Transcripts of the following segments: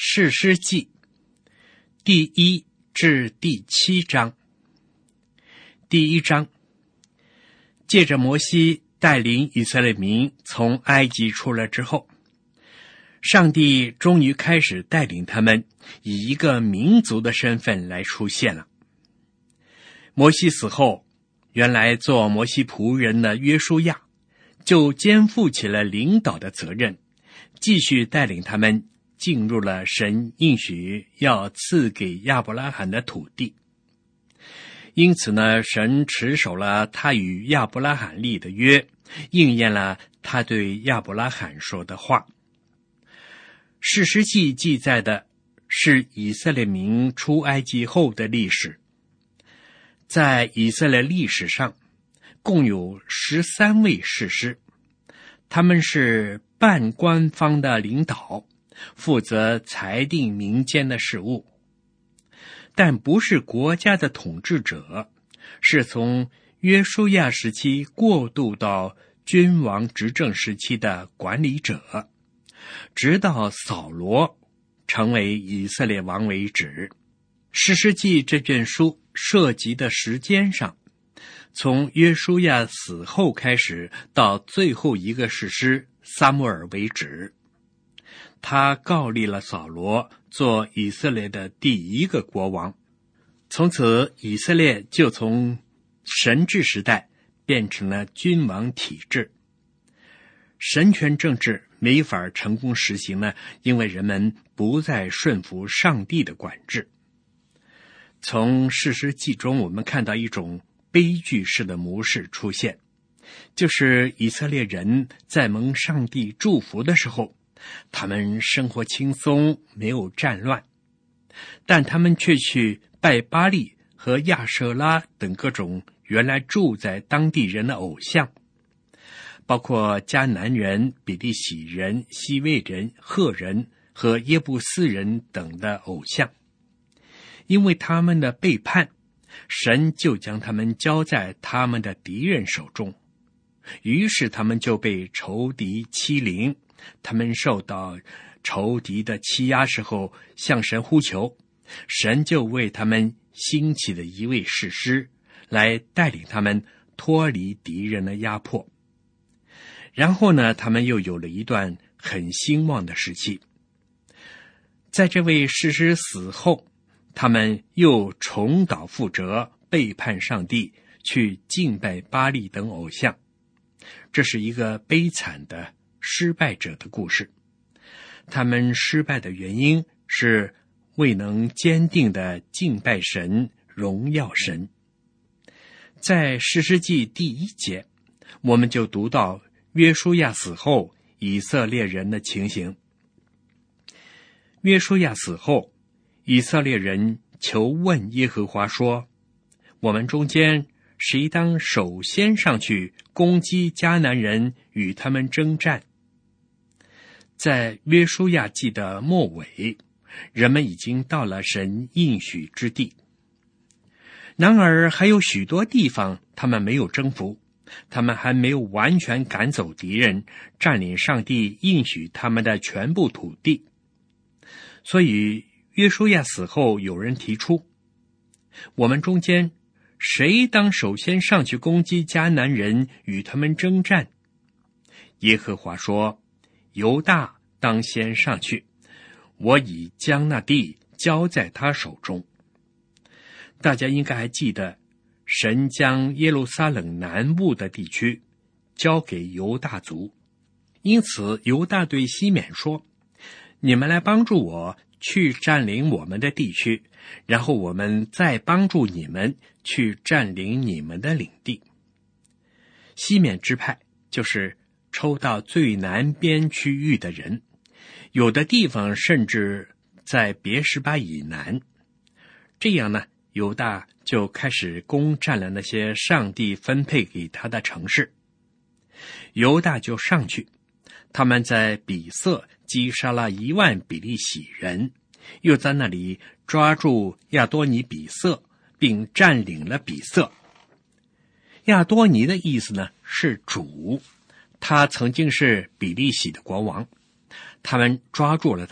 士师记第1至第7章。第1章，借着摩西带领以色列民从埃及出来之后，上帝终于开始带领他们以一个民族的身份来出现了。摩西死后，原来做摩西仆人的约书亚就肩负起了领导的责任，继续带领他们进入了神应许要赐给亚伯拉罕的土地。因此呢，神持守了他与亚伯拉罕立的约，应验了他对亚伯拉罕说的话。士师记记载的是以色列民出埃及后的历史。在以色列历史上，共有13位士师，他们是半官方的领导，负责裁定民间的事务，但不是国家的统治者，是从约书亚时期过渡到君王执政时期的管理者，直到扫罗成为以色列王为止。士师记这卷书涉及的时间上，从约书亚死后开始到最后一个士师撒母耳为止。他告立了扫罗做以色列的第1个国王，从此以色列就从神治时代变成了君王体制。神权政治没法成功实行呢，因为人们不再顺服上帝的管制。从士师记中，我们看到一种悲剧式的模式出现，就是以色列人在蒙上帝祝福的时候，他们生活轻松，没有战乱，但他们却去拜巴力和亚舍拉等各种原来住在当地人的偶像，包括迦南人、比利洗人、西魏人、赫人和耶布斯人等的偶像。因为他们的背叛，神就将他们交在他们的敌人手中，于是他们就被仇敌欺凌。他们受到仇敌的欺压时候，向神呼求，神就为他们兴起的一位士师来带领他们脱离敌人的压迫。然后呢，他们又有了一段很兴旺的时期。在这位士师死后，他们又重蹈覆辙，背叛上帝，去敬拜巴力等偶像。这是一个悲惨的失败者的故事。他们失败的原因是未能坚定地敬拜神，荣耀神。在士师记第1节，我们就读到约书亚死后以色列人的情形。约书亚死后，以色列人求问耶和华说，我们中间谁当首先上去攻击迦南人，与他们征战？在约书亚记的末尾，人们已经到了神应许之地，然而还有许多地方他们没有征服，他们还没有完全赶走敌人，占领上帝应许他们的全部土地。所以约书亚死后，有人提出，我们中间谁当首先上去攻击迦南人，与他们征战？耶和华说，犹大当先上去，我已将那地交在他手中。大家应该还记得，神将耶路撒冷南部的地区交给犹大族，因此犹大对西缅说，你们来帮助我去占领我们的地区，然后我们再帮助你们去占领你们的领地。西缅支派就是抽到最南边区域的人，有的地方甚至在别是巴以南。这样呢，犹大就开始攻占了那些上帝分配给他的城市。犹大就上去，他们在比色击杀了10000比利洗人，又在那里抓住亚多尼比色，并占领了比色。亚多尼的意思呢是主，他曾经是比利洗的国王，他们抓住了他，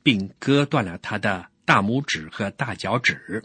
并割断了他的大拇指和大脚趾。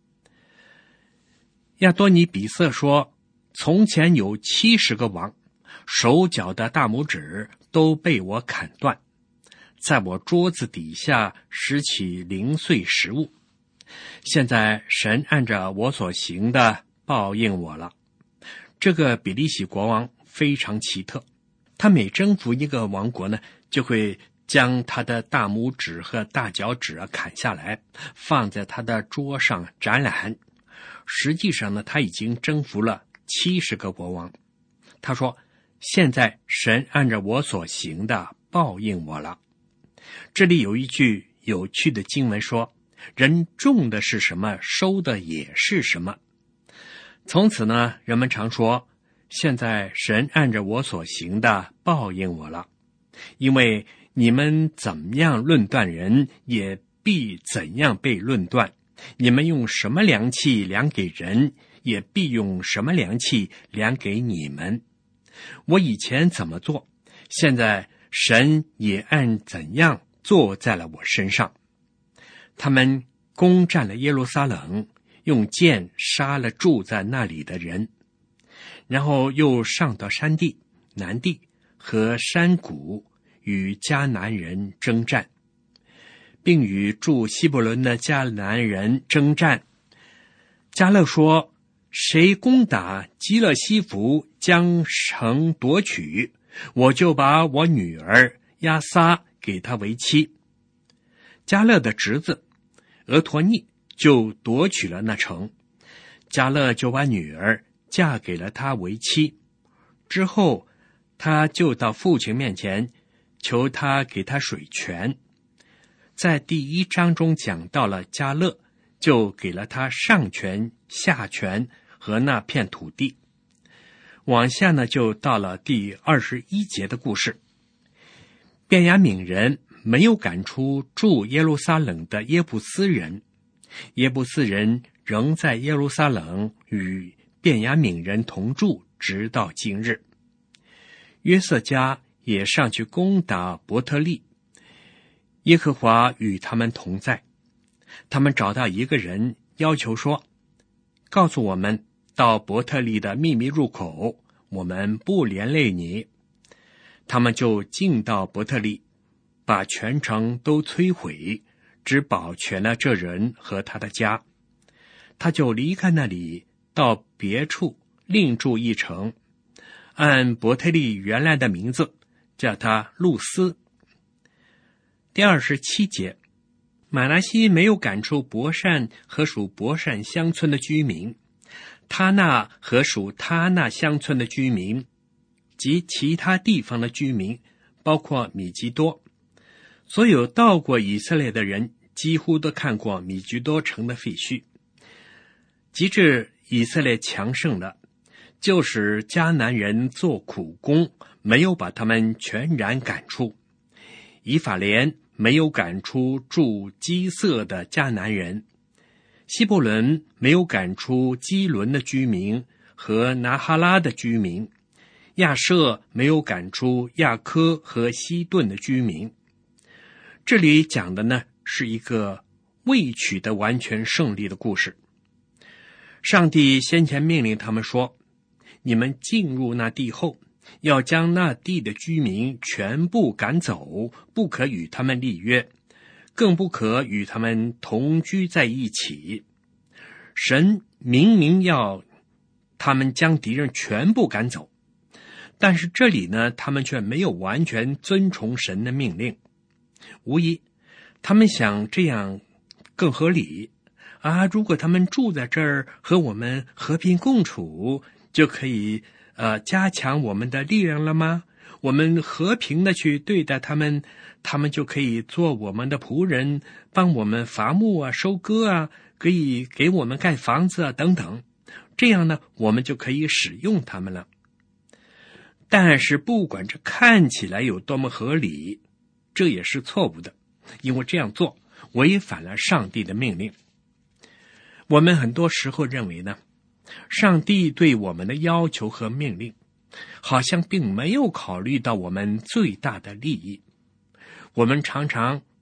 亚多尼比色说，从前有70个王，手脚的大拇指都被我砍断，在我桌子底下拾起零碎食物。现在神按着我所行的报应我了。这个比利洗国王非常奇特，他每征服一个王国呢，就会将他的大拇指和大脚趾砍下来，放在他的桌上展览。实际上呢，他已经征服了70个国王。他说，现在神按照我所行的报应我了。这里有一句有趣的经文说，人种的是什么，收的也是什么。从此呢，人们常说，现在神按照我所行的报应我了。因为你们怎么样论断人，也必怎样被论断。你们用什么量器量给人，也必用什么量器量给你们。我以前怎么做，现在神也按怎样做在了我身上。他们攻占了耶路撒冷，用箭杀了住在那里的人，然后又上到山地、南地和山谷，与迦南人征战，并与住希伯伦的迦南人征战。迦勒说，谁攻打基勒西弗，将城夺取，我就把我女儿亚撒给他为妻。迦勒的侄子俄陀尼就夺取了那城，迦勒就把女儿嫁给了他为妻。之后他就到父亲面前，求他给他水泉。在第1章中讲到了迦勒，就给了他上泉、下泉和那片土地。往下呢，就到了第21节的故事。便雅悯人没有赶出住耶路撒冷的耶布斯人，耶布斯人仍在耶路撒冷与便雅悯人同住，直到今日。约瑟家也上去攻打伯特利，耶和华与他们同在。他们找到一个人，要求说，告诉我们到伯特利的秘密入口，我们不连累你。他们就进到伯特利，把全城都摧毁，只保全了这人和他的家。他就离开那里，到别处另住一城，按伯特利原来的名字，叫他路斯。第27节，马拿西没有赶出伯善和属伯善乡村的居民，他那和属他那乡村的居民及其他地方的居民，包括米基多。所有到过以色列的人几乎都看过米基多城的废墟。及至以色列强盛了，就使迦南人做苦工，没有把他们全然赶出。以法莲没有赶出住基色的迦南人，希伯伦没有赶出基伦的居民和拿哈拉的居民，亚舍没有赶出亚科和西顿的居民。这里讲的呢，是一个未取得完全胜利的故事。上帝先前命令他们说，你们进入那地后，要将那地的居民全部赶走，不可与他们立约，更不可与他们同居在一起。神明明要他们将敌人全部赶走，但是这里呢，他们却没有完全遵从神的命令。无疑他们想这样更合理啊，如果他们住在这儿和我们和平共处，就可以加强我们的力量了吗？我们和平的去对待他们，他们就可以做我们的仆人，帮我们伐木啊、收割啊，可以给我们盖房子啊等等。这样呢，我们就可以使用他们了。但是不管这看起来有多么合理，这也是错误的，因为这样做违反了上帝的命令。我们很多时候认为呢，上帝对我们的要求和命令好像并没有考虑到我们最大的利益。我们常常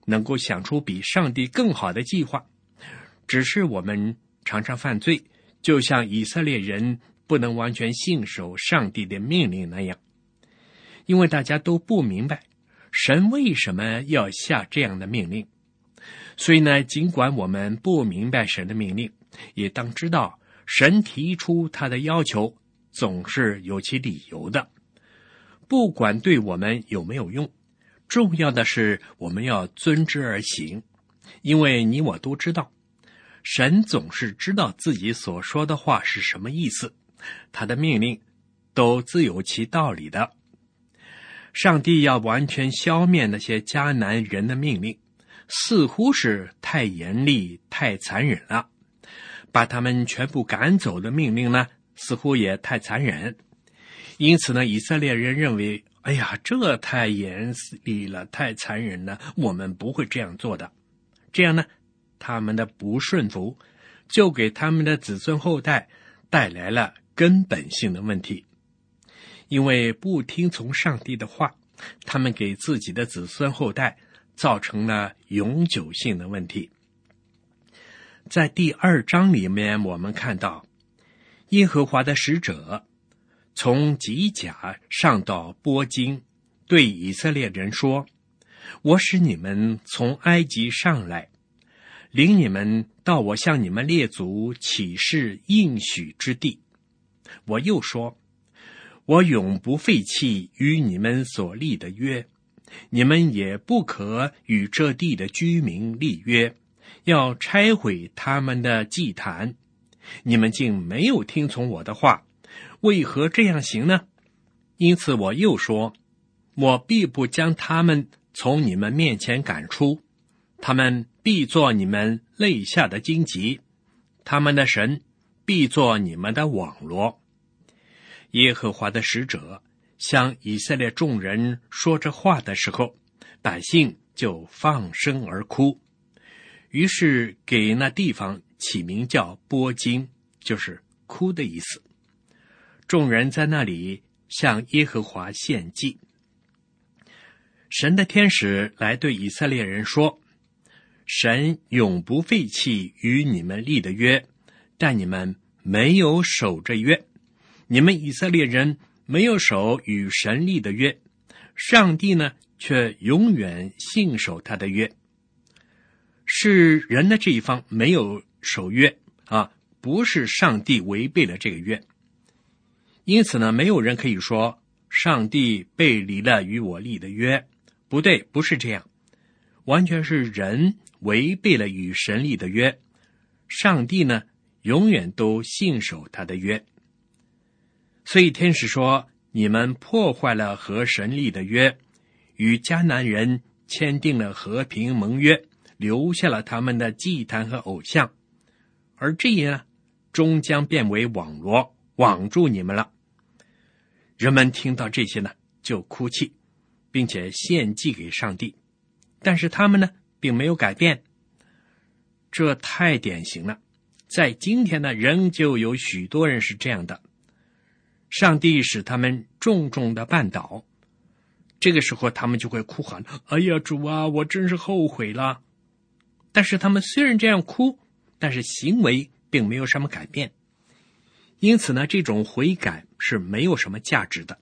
能够想出比上帝更好的计划，只是我们常常犯罪，就像以色列人不能完全信守上帝的命令那样。因为大家都不明白神为什么要下这样的命令，所以呢，尽管我们不明白神的命令，也当知道神提出他的要求总是有其理由的，不管对我们有没有用，重要的是我们要遵之而行。因为你我都知道，神总是知道自己所说的话是什么意思，他的命令都自有其道理的。上帝要完全消灭那些迦南人的命令，似乎是太严厉太残忍了，把他们全部赶走的命令呢，似乎也太残忍。因此呢，以色列人认为，哎呀，这太严厉了，太残忍了，我们不会这样做的。这样呢，他们的不顺服就给他们的子孙后代带来了根本性的问题。因为不听从上帝的话，他们给自己的子孙后代造成了永久性的问题。在第2章里面，我们看到耶和华的使者从吉甲上到波金，对以色列人说，我使你们从埃及上来，领你们到我向你们列祖起誓应许之地。我又说，我永不废弃与你们所立的约，你们也不可与这地的居民立约，要拆毁他们的祭坛。你们竟没有听从我的话，为何这样行呢？因此我又说，我必不将他们从你们面前赶出，他们必做你们肋下的荆棘，他们的神必做你们的网罗。耶和华的使者向以色列众人说这话的时候，百姓就放声而哭，于是给那地方起名叫波金，就是哭的意思。众人在那里向耶和华献祭。神的天使来对以色列人说，神永不废弃与你们立的约，但你们没有守这约。你们以色列人没有守与神立的约，上帝呢却永远信守他的约。是人的这一方没有守约啊，不是上帝违背了这个约。因此呢，没有人可以说上帝背离了与我立的约。不对，不是这样，完全是人违背了与神立的约，上帝呢永远都信守他的约。所以天使说，你们破坏了和神立的约，与迦南人签订了和平盟约，留下了他们的祭坛和偶像，而这些呢，终将变为网罗，网住你们了。人们听到这些呢，就哭泣，并且献祭给上帝，但是他们呢，并没有改变。这太典型了，在今天呢，仍旧有许多人是这样的。上帝使他们重重的绊倒，这个时候他们就会哭喊，哎呀，主啊，我真是后悔了。但是他们虽然这样哭，但是行为并没有什么改变。因此呢，这种悔改是没有什么价值的。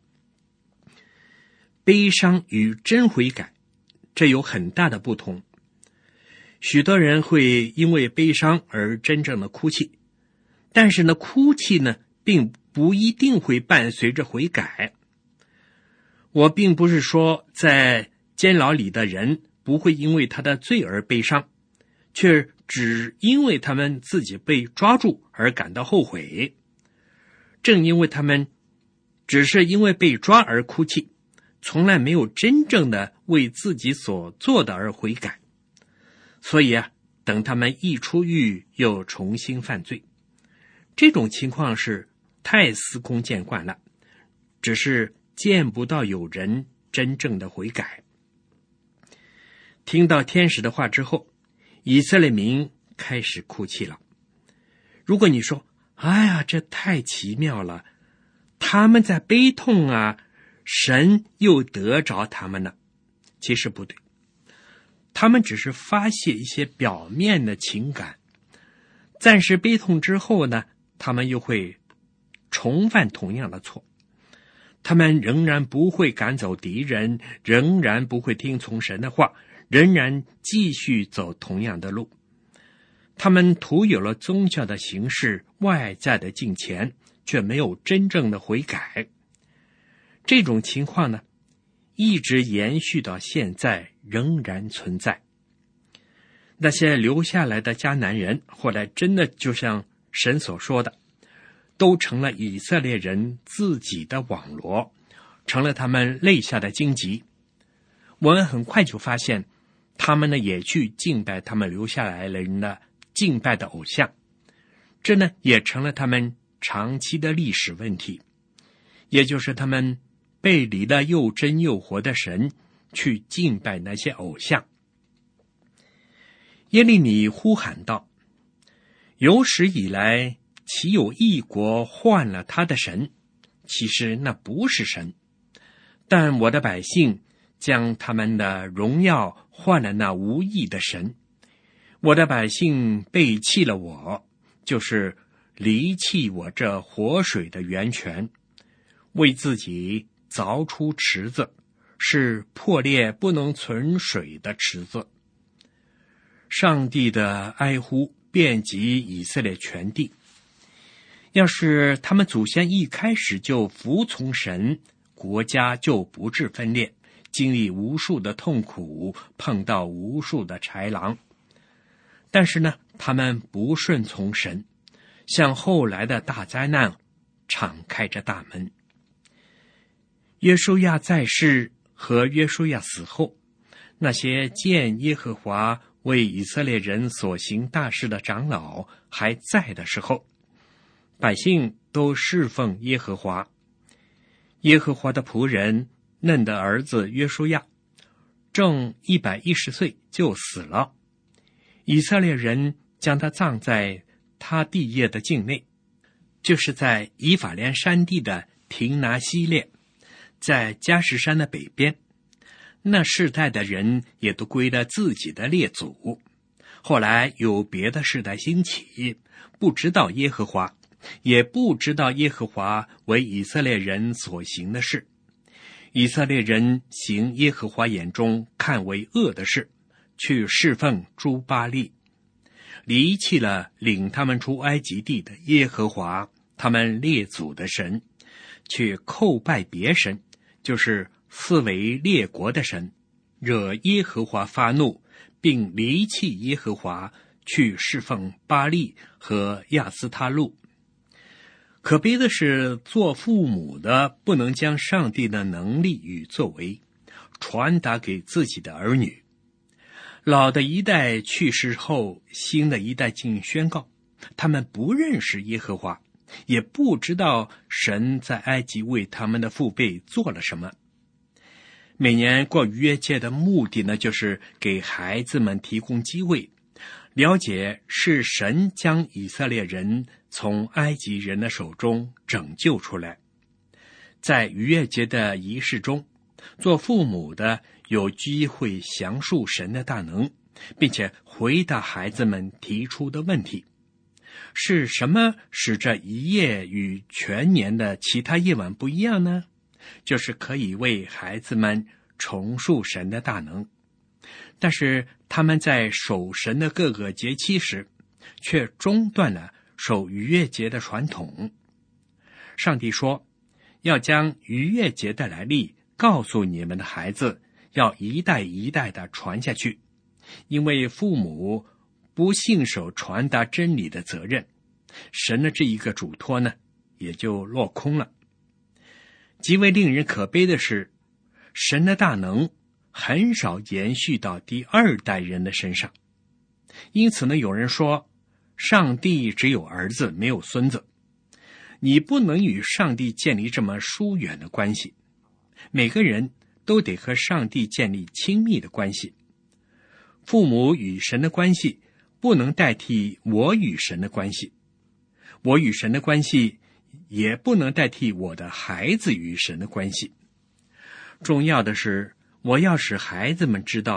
悲伤与真悔改，这有很大的不同。许多人会因为悲伤而真正的哭泣，但是呢，哭泣呢，并不一定会伴随着悔改。我并不是说在监牢里的人不会因为他的罪而悲伤，却只因为他们自己被抓住而感到后悔。正因为他们只是因为被抓而哭泣，从来没有真正的为自己所做的而悔改，所以等他们一出狱又重新犯罪。这种情况是太司空见惯了，只是见不到有人真正的悔改。听到天使的话之后，以色列民开始哭泣了。如果你说，哎呀，这太奇妙了，他们在悲痛啊，神又得着他们了。其实不对， 他们只是发泄一些表面的情感，暂时悲痛之后呢，他们又会重犯同样的错。他们仍然不会赶走敌人，仍然不会听从神的话，仍然继续走同样的路。他们徒有了宗教的形式，外在的敬虔，却没有真正的悔改。这种情况呢，一直延续到现在，仍然存在。那些留下来的迦南人，后来真的就像神所说的，都成了以色列人自己的网罗，成了他们肋下的荆棘。我们很快就发现，他们呢也去敬拜他们留下来的人的敬拜的偶像，这呢也成了他们长期的历史问题，也就是他们背离了又真又活的神，去敬拜那些偶像。耶利米呼喊道：有史以来，岂有一国换了他的神？其实那不是神，但我的百姓将他们的荣耀换了那无义的神。我的百姓背弃了我，就是离弃我这活水的源泉，为自己凿出池子，是破裂不能存水的池子。上帝的哀呼遍及以色列全地。要是他们祖先一开始就服从神，国家就不致分裂，经历无数的痛苦，碰到无数的豺狼。但是呢，他们不顺从神，向后来的大灾难敞开着大门。约书亚在世和约书亚死后，那些见耶和华为以色列人所行大事的长老还在的时候，百姓都侍奉耶和华。耶和华的仆人嫩的儿子约书亚正110岁就死了，以色列人将他葬在他地业的境内，就是在以法莲山地的亭拿西列，在迦实山的北边。那世代的人也都归了自己的列祖。后来有别的世代兴起，不知道耶和华，也不知道耶和华为以色列人所行的事。以色列人行耶和华眼中看为恶的事，去侍奉诸巴力，离弃了领他们出埃及地的耶和华，他们列祖的神，去叩拜别神，就是四围列国的神，惹耶和华发怒，并离弃耶和华，去侍奉巴力和亚斯他路。可悲的是，做父母的不能将上帝的能力与作为传达给自己的儿女。老的一代去世后，新的一代竟宣告他们不认识耶和华，也不知道神在埃及为他们的父辈做了什么。每年过逾越节的目的呢，就是给孩子们提供机会，了解是神将以色列人从埃及人的手中拯救出来。在逾越节的仪式中，做父母的有机会详述神的大能，并且回答孩子们提出的问题。是什么使这一夜与全年的其他夜晚不一样呢？就是可以为孩子们重述神的大能。但是他们在守神的各个节期时，却中断了守逾越节的传统。上帝说，要将逾越节的来历告诉你们的孩子，要一代一代的传下去，因为父母不信守传达真理的责任，神的这一个嘱托呢，也就落空了。极为令人可悲的是，神的大能很少延续到第二代人的身上。因此呢，有人说，上帝只有儿子，没有孙子。你不能与上帝建立这么疏远的关系。每个人都得和上帝建立亲密的关系。父母与神的关系不能代替我与神的关系，我与神的关系也不能代替我的孩子与神的关系。重要的是，我要使孩子们知道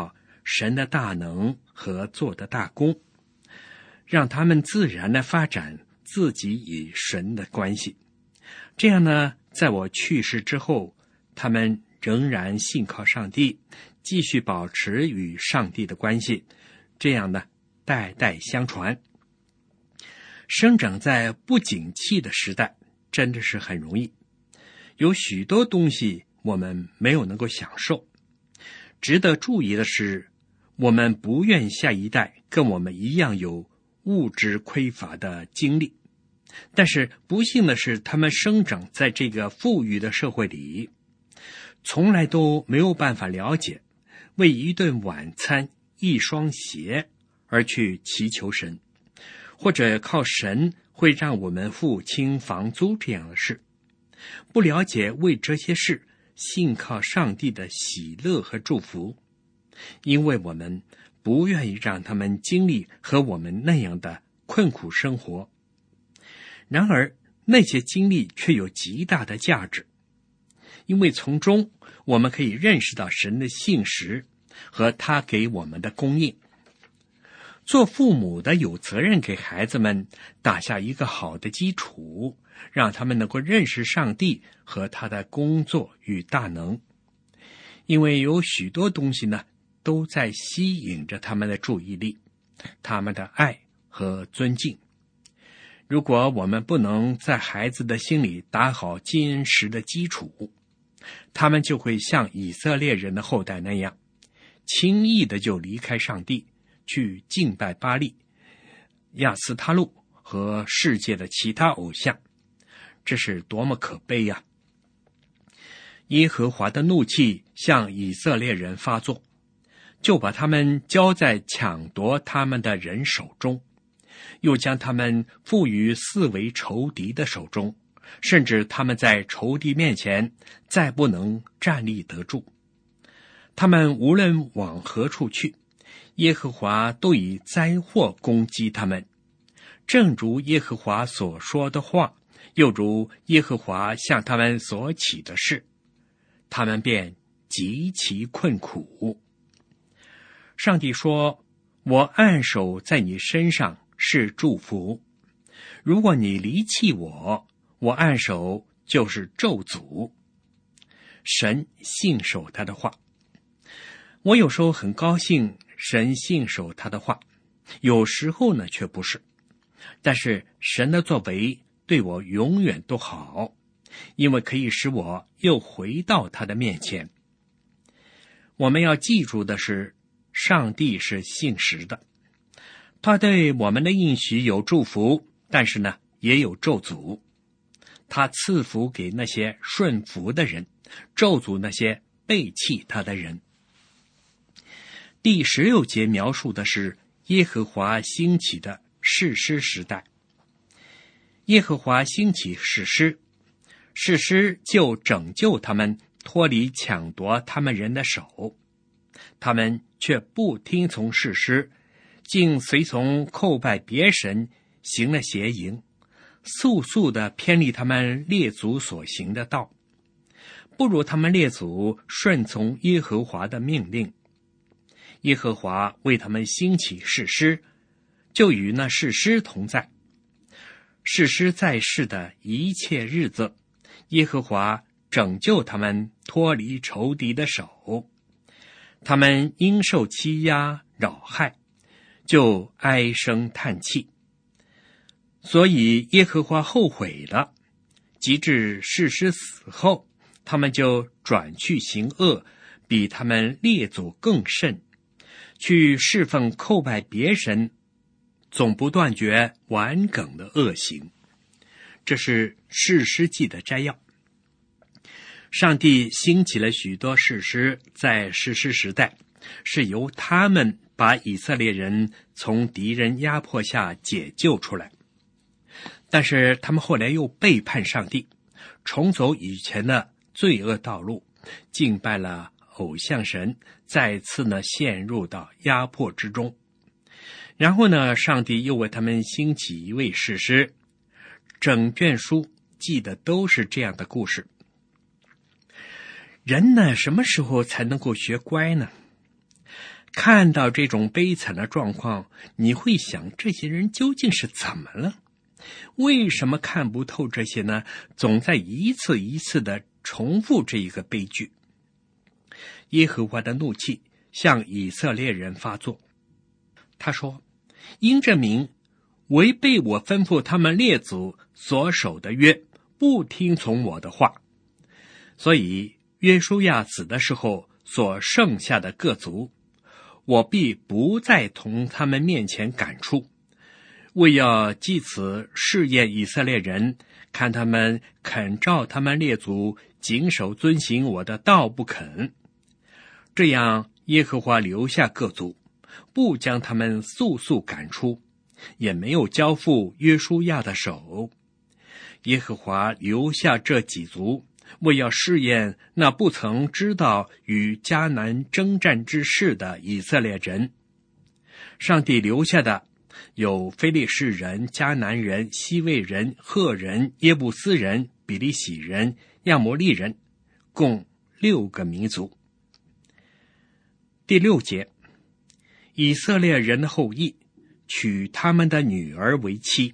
神的大能和做的大功，让他们自然地发展自己与神的关系。这样呢，在我去世之后，他们仍然信靠上帝，继续保持与上帝的关系，这样呢，代代相传。生长在不景气的时代真的是很容易，有许多东西我们没有能够享受。值得注意的是，我们不愿下一代跟我们一样有物质匮乏的经历，但是不幸的是，他们生长在这个富裕的社会里，从来都没有办法了解为一顿晚餐、一双鞋而去祈求神，或者靠神会让我们付清房租这样的事，不了解为这些事信靠上帝的喜乐和祝福，因为我们不愿意让他们经历和我们那样的困苦生活。然而那些经历却有极大的价值，因为从中我们可以认识到神的信实和他给我们的供应。做父母的有责任给孩子们打下一个好的基础，让他们能够认识上帝和他的工作与大能。因为有许多东西呢，都在吸引着他们的注意力，他们的爱和尊敬。如果我们不能在孩子的心里打好坚实的基础，他们就会像以色列人的后代那样，轻易的就离开上帝，去敬拜巴力、亚斯他路和世界的其他偶像。这是多么可悲呀！耶和华的怒气向以色列人发作，就把他们交在抢夺他们的人手中，又将他们付于四围仇敌的手中，甚至他们在仇敌面前再不能站立得住。他们无论往何处去，耶和华都以灾祸攻击他们，正如耶和华所说的话，又如耶和华向他们所起的事，他们便极其困苦。上帝说，我按手在你身上是祝福，如果你离弃我，我按手就是咒诅。神信守他的话。我有时候很高兴神信守他的话，有时候呢却不是。但是神的作为对我永远都好，因为可以使我又回到他的面前。我们要记住的是，上帝是信实的，他对我们的应许有祝福，但是呢也有咒诅。他赐福给那些顺服的人，咒诅那些背弃他的人。第16节描述的是耶和华兴起的士师时代。耶和华兴起士师，士师就拯救他们脱离抢夺他们人的手，他们却不听从士师，竟随从叩拜别神，行了邪淫，速速地偏离他们列祖所行的道，不如他们列祖顺从耶和华的命令。耶和华为他们兴起士师，就与那士师同在。士师在世的一切日子，耶和华拯救他们脱离仇敌的手，他们因受欺压扰害，就唉声叹气。所以耶和华后悔了，及至士师死后，他们就转去行恶，比他们列祖更甚，去侍奉叩拜别神，总不断绝顽梗的恶行。这是士师记的摘要。上帝兴起了许多士师，在士师时代，是由他们把以色列人从敌人压迫下解救出来。但是他们后来又背叛上帝，重走以前的罪恶道路，敬拜了偶像神，再次呢陷入到压迫之中。然后呢，上帝又为他们兴起一位士师，整卷书记的都是这样的故事。人呢，什么时候才能够学乖呢？ 看到这种悲惨的状况，你会想，这些人究竟是怎么了？为什么看不透这些呢？总在一次一次的重复这一个悲剧。耶和华的怒气向以色列人发作，他说，因这名违背我吩咐他们列祖所守的约，不听从我的话，所以约书亚死的时候所剩下的各族，我必不再从他们面前赶出，为要藉此试验以色列人，看他们肯照他们列祖谨守遵行我的道不肯。这样耶和华留下各族，不将他们速速赶出，也没有交付约书亚的手。耶和华留下这几族，为要试验那不曾知道与迦南征战之事的以色列人。上帝留下的有非利士人、迦南人、西魏人、赫人、耶布斯人、比利洗人、亚摩利人，共6个民族。第6节，以色列人的后裔娶他们的女儿为妻。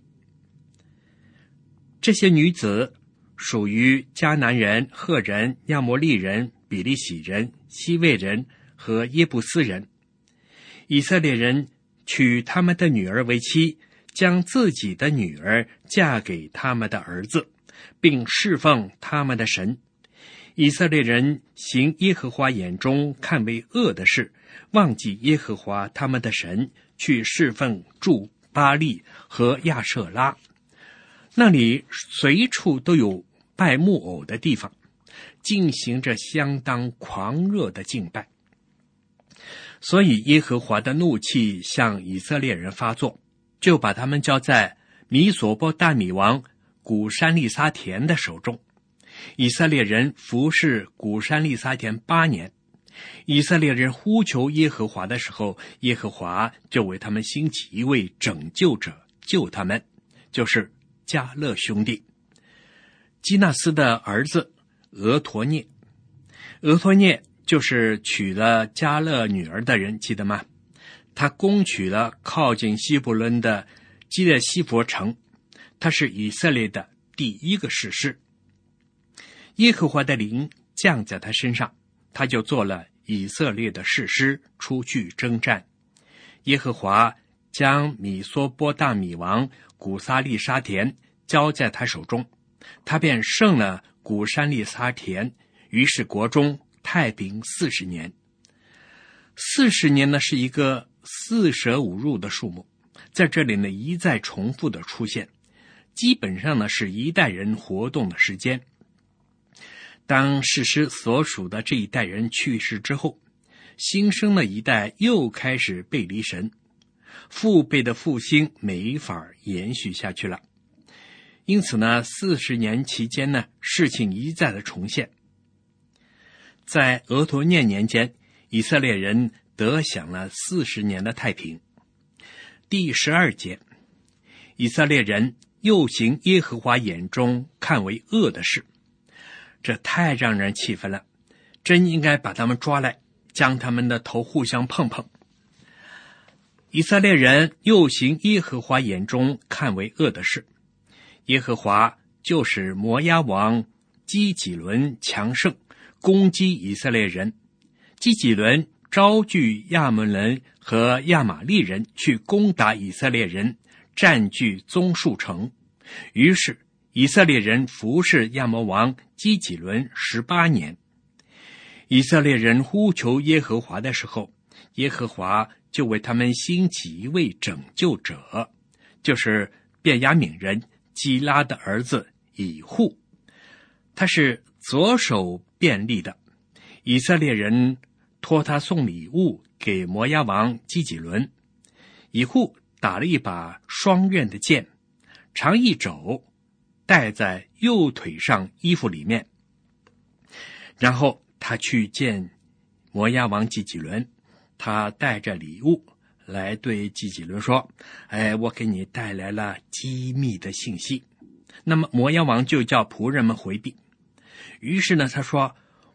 这些女子属于迦南人、赫人、亚摩利人、比利洗人、西魏人和耶布斯人。以色列人娶他们的女儿为妻，将自己的女儿嫁给他们的儿子，并侍奉他们的神。以色列人行耶和华眼中看为恶的事，忘记耶和华他们的神，去侍奉驻巴力和亚舍拉，那里随处都有拜木偶的地方，进行着相当狂热的敬拜。所以耶和华的怒气向以色列人发作，就把他们交在米索波大米王古珊利撒田的手中。以色列人服侍古珊利撒田8年。以色列人呼求耶和华的时候，耶和华就为他们兴起一位拯救者，救他们，就是迦勒兄弟。基纳斯的儿子俄陀涅，俄陀涅就是娶了迦勒女儿的人，记得吗？他攻取了靠近希伯伦的基列西弗城，他是以色列的第1个士师。耶和华的灵降在他身上，他就做了以色列的士师，出去征战。耶和华将米索波大米王古撒利沙田交在他手中，他便胜了古珊利撒田，于是国中太平40年。40年呢，是一个四舍五入的数目，在这里呢一再重复的出现，基本上呢是一代人活动的时间。当士师所属的这一代人去世之后，新生的一代又开始背离神，父辈的复兴没法延续下去了。因此呢，40年期间呢，事情一再的重现。在俄陀涅年间，以色列人得享了40年的太平。第12节，以色列人又行耶和华眼中看为恶的事，这太让人气愤了，真应该把他们抓来，将他们的头互相碰碰。以色列人又行耶和华眼中看为恶的事，耶和华就使摩押王基己伦强盛，攻击以色列人。基己伦招聚亚捫人和亚玛利人去攻打以色列人，占据棕树城。于是以色列人服侍亚摩王基己伦18年。以色列人呼求耶和华的时候，耶和华就为他们兴起一位拯救者，就是便雅悯人基拉的儿子以户。他是左手便利的，以色列人托他送礼物给摩押王基己伦。以户打了一把双刃的剑，长1肘，戴在右腿上衣服里面。然后他去见摩押王基己伦，他带着礼物来对基己伦说，我给你带来了机密的信息。那么摩押王就叫仆人们回避。于是呢，他说，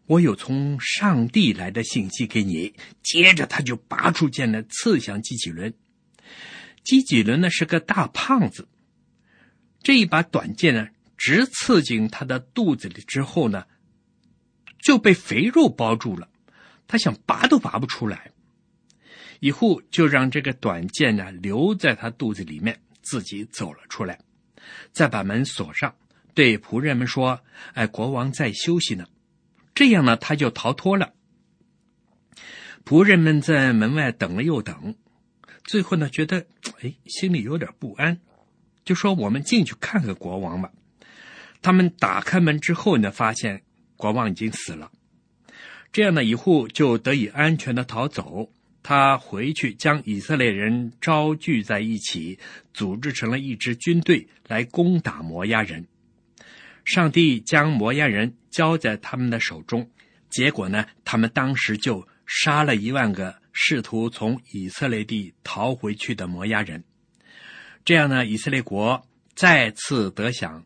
我有从上帝来的信息给你。接着他就拔出剑来刺向基己伦。基己伦呢是个大胖子，这一把短剑呢直刺进他的肚子里之后呢，就被肥肉包住了，他想拔都拔不出来。以后就让这个短剑呢留在他肚子里面，自己走了出来，再把门锁上，对仆人们说：国王在休息呢。这样呢他就逃脱了。仆人们在门外等了又等，最后呢觉得心里有点不安，就说我们进去看看国王吧。他们打开门之后呢，发现国王已经死了。这样呢以后就得以安全的逃走。他回去将以色列人招聚在一起，组织成了一支军队来攻打摩押人。上帝将摩押人交在他们的手中，结果呢他们当时就杀了1万个试图从以色列地逃回去的摩押人。这样呢以色列国再次得享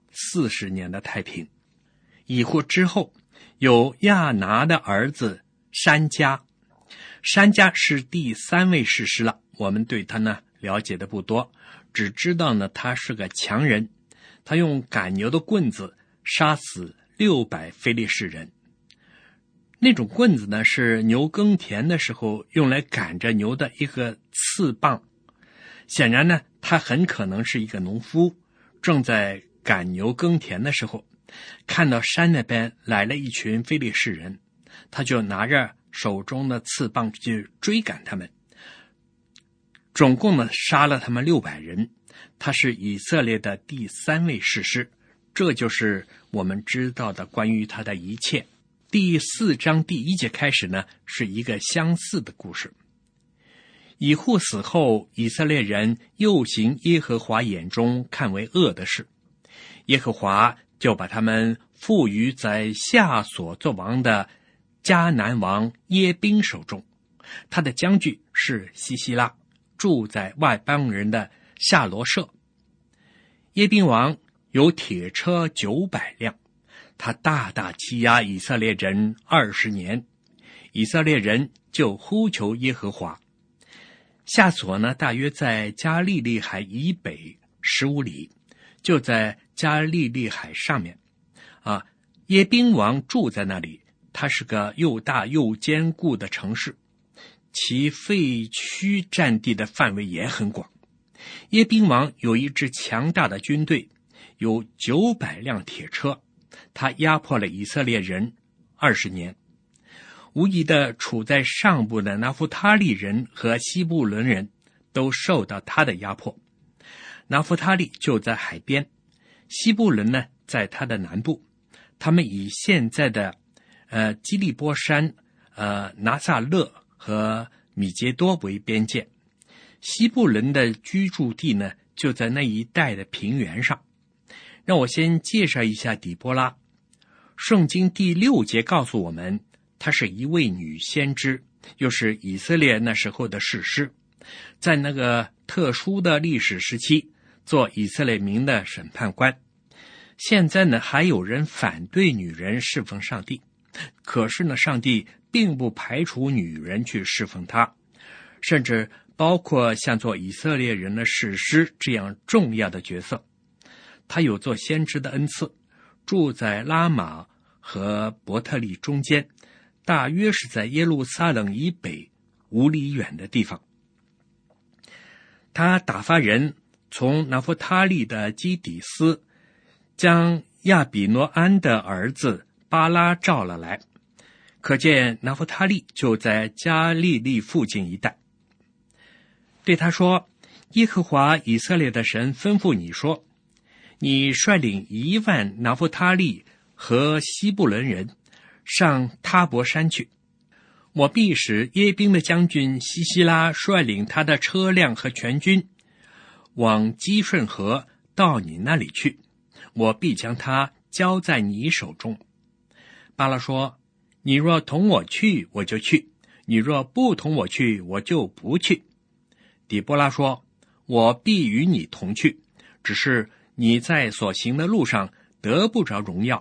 40年的太平。以后之后有亚拿的儿子珊迦。珊迦是第3位士师了，我们对他呢了解的不多，只知道呢他是个强人。他用赶牛的棍子杀死600非利士人。那种棍子呢是牛耕田的时候用来赶着牛的一个刺棒。显然呢他很可能是一个农夫，正在赶牛耕田的时候，看到山那边来了一群非利士人，他就拿着手中的刺棒去追赶他们，总共呢杀了他们600人。他是以色列的第3位士师。这就是我们知道的关于他的一切。第4章第1节开始呢，是一个相似的故事。以户死后，以色列人又行耶和华眼中看为恶的事，耶和华就把他们赋予在夏所作王的迦南王耶宾手中。他的将军是西西拉，住在外邦人的夏罗舍。耶宾王有铁车900辆，他大大欺压以色列人20年，以色列人就呼求耶和华。夏所呢，大约在加利利海以北15里，就在加利利海上面。耶宾王住在那里，它是个又大又坚固的城市，其废墟占地的范围也很广。耶宾王有一支强大的军队，有900辆铁车，他压迫了以色列人20年。无疑的，处在上部的拿弗他利人和西布伦人都受到他的压迫。拿弗他利就在海边，西布伦呢在他的南部，他们以现在的基利波山、拿撒勒和米杰多为边界。西布伦的居住地呢就在那一带的平原上。让我先介绍一下底波拉。圣经第6节告诉我们，她是一位女先知，又是以色列那时候的士师，在那个特殊的历史时期做以色列民的审判官。现在呢还有人反对女人侍奉上帝，可是呢上帝并不排除女人去侍奉他，甚至包括像做以色列人的士师这样重要的角色。他有做先知的恩赐，住在拉玛和伯特利中间，大约是在耶路撒冷以北5里远的地方。他打发人从拿弗他利的基底斯将亚比诺安的儿子巴拉召了来，可见拿弗他利就在加利利附近一带。对他说，耶和华以色列的神吩咐你说，你率领1万拿弗他利和西布伦人上他伯山去，我必使耶宾的将军西西拉率领他的车辆和全军往基顺河到你那里去，我必将他交在你手中。巴拉说，你若同我去，我就去；你若不同我去，我就不去。底波拉说，我必与你同去，只是你在所行的路上得不着荣耀，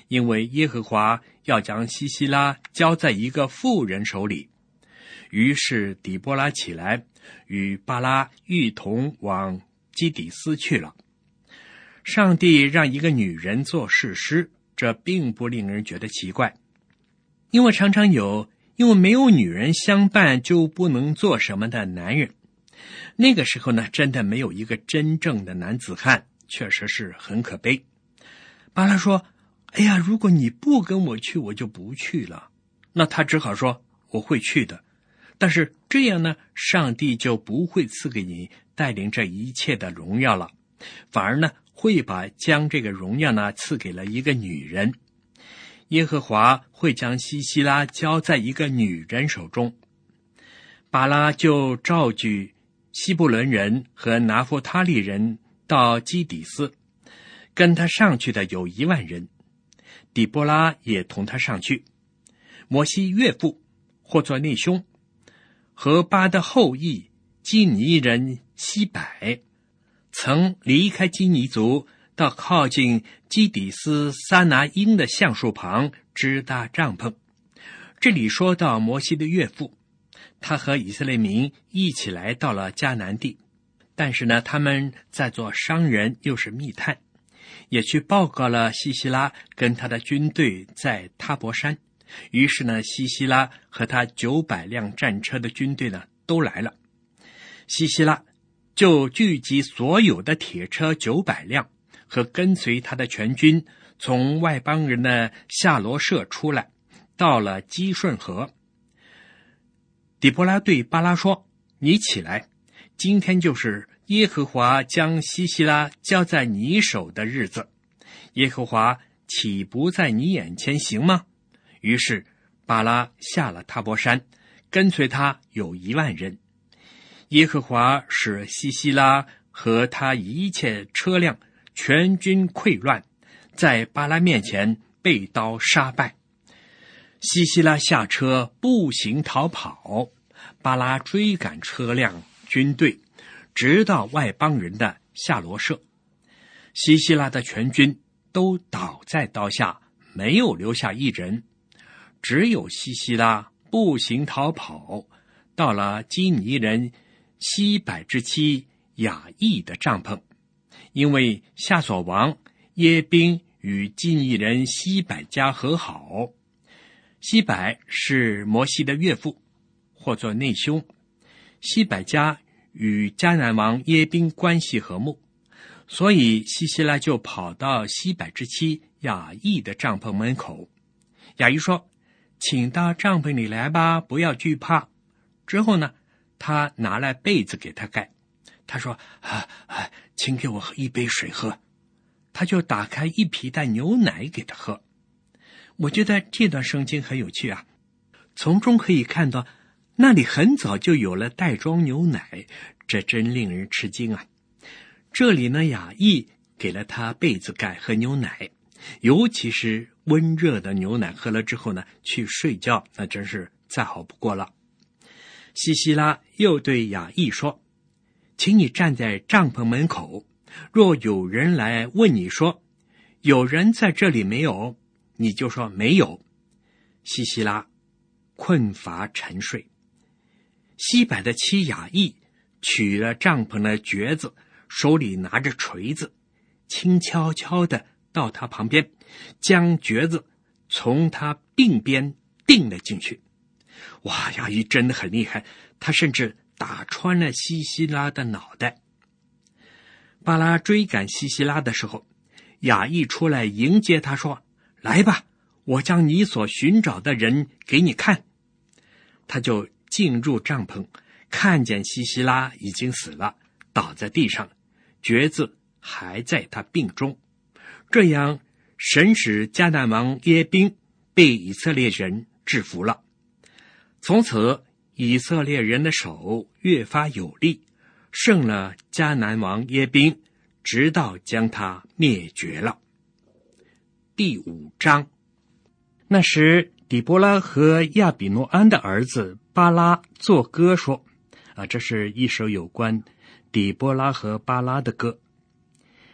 因为耶和华要将西西拉交在一个妇人手里。于是底波拉起来，与巴拉一同往基底斯去了。上帝让一个女人做士师，这并不令人觉得奇怪，因为常常有因为没有女人相伴就不能做什么的男人。那个时候呢，真的没有一个真正的男子汉，确实是很可悲。巴拉说，哎呀，如果你不跟我去，我就不去了。那他只好说，我会去的。但是这样呢，上帝就不会赐给你带领这一切的荣耀了，反而呢，会将这个荣耀呢赐给了一个女人。耶和华会将西西拉交在一个女人手中。巴拉就召集西布伦人和拿弗他利人到基底斯，跟他上去的有10000人。底波拉也同他上去。摩西岳父或作内兄和巴的后裔基尼人西百，曾离开基尼族，到靠近基底斯撒拿因的橡树旁支搭帐篷。这里说到摩西的岳父，他和以色列民一起来到了迦南地，但是呢，他们在做商人，又是密探，也去报告了西西拉跟他的军队在他伯山。于是呢，西西拉和他900辆战车的军队呢都来了。西西拉就聚集所有的铁车900辆和跟随他的全军，从外邦人的夏罗舍出来，到了基顺河。底波拉对巴拉说，你起来，今天就是耶和华将西西拉交在你手的日子，耶和华岂不在你眼前行吗？于是巴拉下了他伯山，跟随他有10000人。耶和华使西西拉和他一切车辆全军溃乱，在巴拉面前被刀杀败。西西拉下车步行逃跑，巴拉追赶车辆军队，直到外邦人的夏罗舍。西西拉的全军都倒在刀下，没有留下一人。只有西西拉步行逃跑，到了基尼人西百之妻雅意的帐篷，因为夏所王耶宾与基尼人西百家和好。西百是摩西的岳父，或作内兄。西百家与迦南王耶宾关系和睦，所以西西拉就跑到西百之妻雅意的帐篷门口。雅意说，请到帐篷里来吧，不要惧怕。之后呢，他拿来被子给他盖。他说，请给我一杯水喝。他就打开一皮袋牛奶给他喝。我觉得这段圣经很有趣啊，从中可以看到那里很早就有了袋装牛奶，这真令人吃惊啊。这里呢，雅意给了他被子盖和牛奶，尤其是温热的牛奶，喝了之后呢，去睡觉，那真是再好不过了。西西拉又对雅意说，请你站在帐篷门口，若有人来问你说，有人在这里没有，你就说没有。西西拉困乏沉睡。西百的妻雅意取了帐篷的橛子，手里拿着锤子，轻悄悄地到他旁边，将橛子从他鬓边钉了进去。哇，雅意真的很厉害，他甚至打穿了西西拉的脑袋。巴拉追赶西西拉的时候，雅意出来迎接他说，来吧，我将你所寻找的人给你看。他就进入帐篷，看见西西拉已经死了，倒在地上，橛子还在他鬓中。这样，神使迦南王耶宾被以色列人制服了。从此，以色列人的手越发有力，胜了迦南王耶宾，直到将他灭绝了。第5章。那时底波拉和亚比诺安的儿子巴拉作歌说，这是一首有关底波拉和巴拉的歌。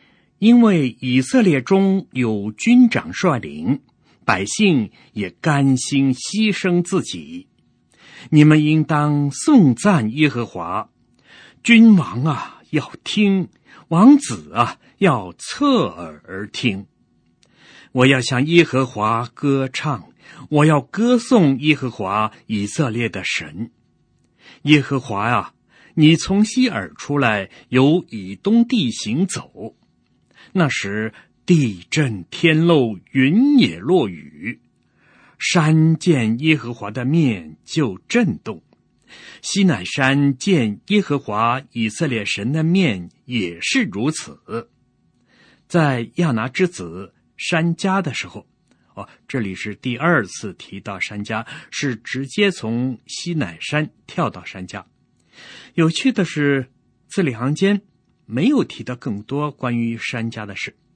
因为以色列中有军长率领，百姓也甘心牺牲自己。你们应当颂赞耶和华，君王啊要听，王子啊要侧耳而听。我要向耶和华歌唱，我要歌颂耶和华以色列的神。耶和华啊，你从西珥出来，由以东地行走。那时地震天漏，云也落雨，山见耶和华的面就震动，西乃山见耶和华以色列神的面也是如此。在亚拿之子珊迦的时候，这里是第二次提到珊迦，是直接从西乃山跳到珊迦。有趣的是，字里行间没有提到更多关于珊迦的事。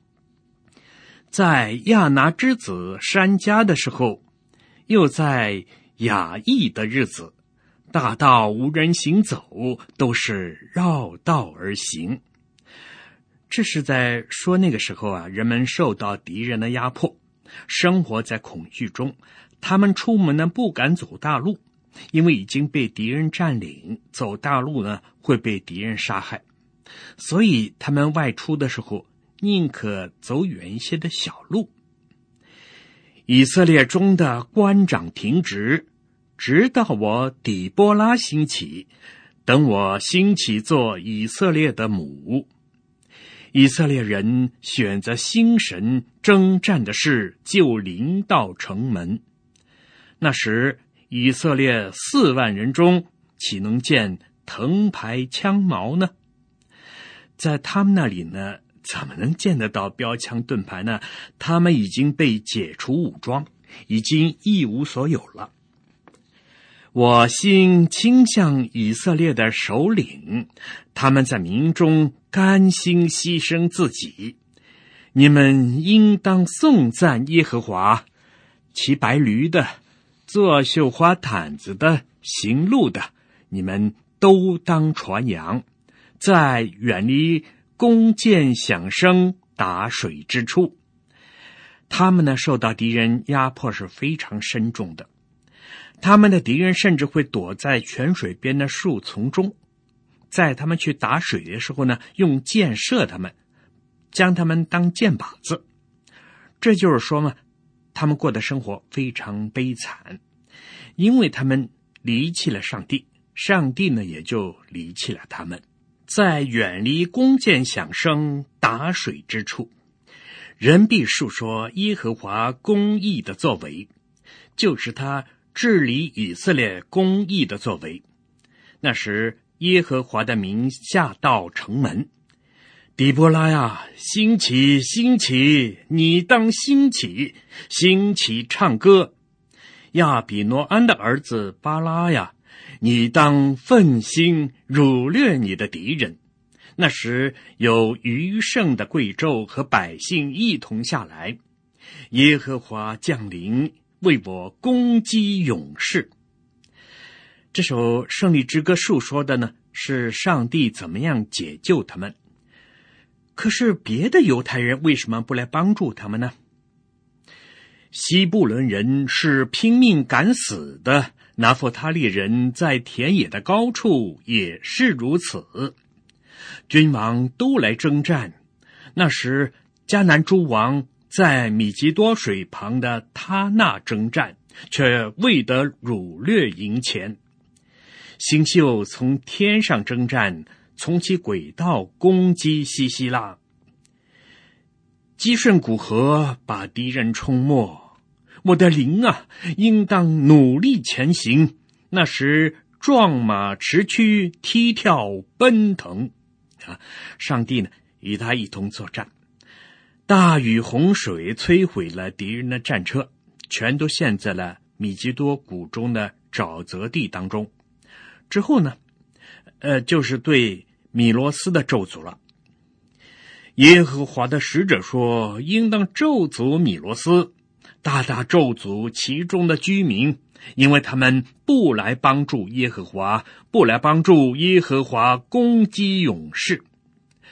在亚拿之子珊迦的时候，又在雅意的日子，大道无人行走，都是绕道而行。这是在说那个时候啊，人们受到敌人的压迫，生活在恐惧中，他们出门呢不敢走大路，因为已经被敌人占领，走大路呢会被敌人杀害，所以他们外出的时候宁可走远一些的小路。以色列中的官长停职，直到我底波拉兴起，等我兴起做以色列的母。以色列人选择新神征战的事就临到城门。那时以色列4万人中，岂能见藤牌枪矛呢？在他们那里呢，怎么能见得到标枪盾牌呢？他们已经被解除武装，已经一无所有了。我心倾向以色列的首领，他们在民中甘心牺牲自己。你们应当颂赞耶和华，骑白驴的，做绣花毯子的，行路的，你们都当传扬，在远离弓箭响声打水之处。他们呢，受到敌人压迫是非常深重的，他们的敌人甚至会躲在泉水边的树丛中，在他们去打水的时候呢，用箭射他们，将他们当箭靶子。这就是说嘛，他们过的生活非常悲惨，因为他们离弃了上帝，上帝呢也就离弃了他们。在远离弓箭响声打水之处，人必述说耶和华公义的作为，就是他治理以色列公义的作为。那时耶和华的名下到城门，底波拉呀，兴起兴起，你当兴起，兴起唱歌。亚比挪安的儿子巴拉呀，你当奋心掳掠你的敌人。那时有余剩的贵胄和百姓一同下来，耶和华降临，为我攻击勇士。这首胜利之歌述说的呢，是上帝怎么样解救他们。可是别的犹太人为什么不来帮助他们呢？西布伦人是拼命赶死的，拿弗他利人在田野的高处也是如此。君王都来征战，那时迦南诸王在米吉多水旁的他那征战，却未得掳掠营前。星宿从天上征战，从其轨道攻击西西拉。基顺古河把敌人冲没，我的灵啊，应当努力前行。那时壮马驰驱，踢跳奔腾。上帝呢，与他一同作战。大雨洪水摧毁了敌人的战车，全都陷在了米吉多谷中的沼泽地当中。之后呢，就是对米罗斯的咒诅了。耶和华的使者说，应当咒诅米罗斯，大大咒诅其中的居民，因为他们不来帮助耶和华，不来帮助耶和华攻击勇士。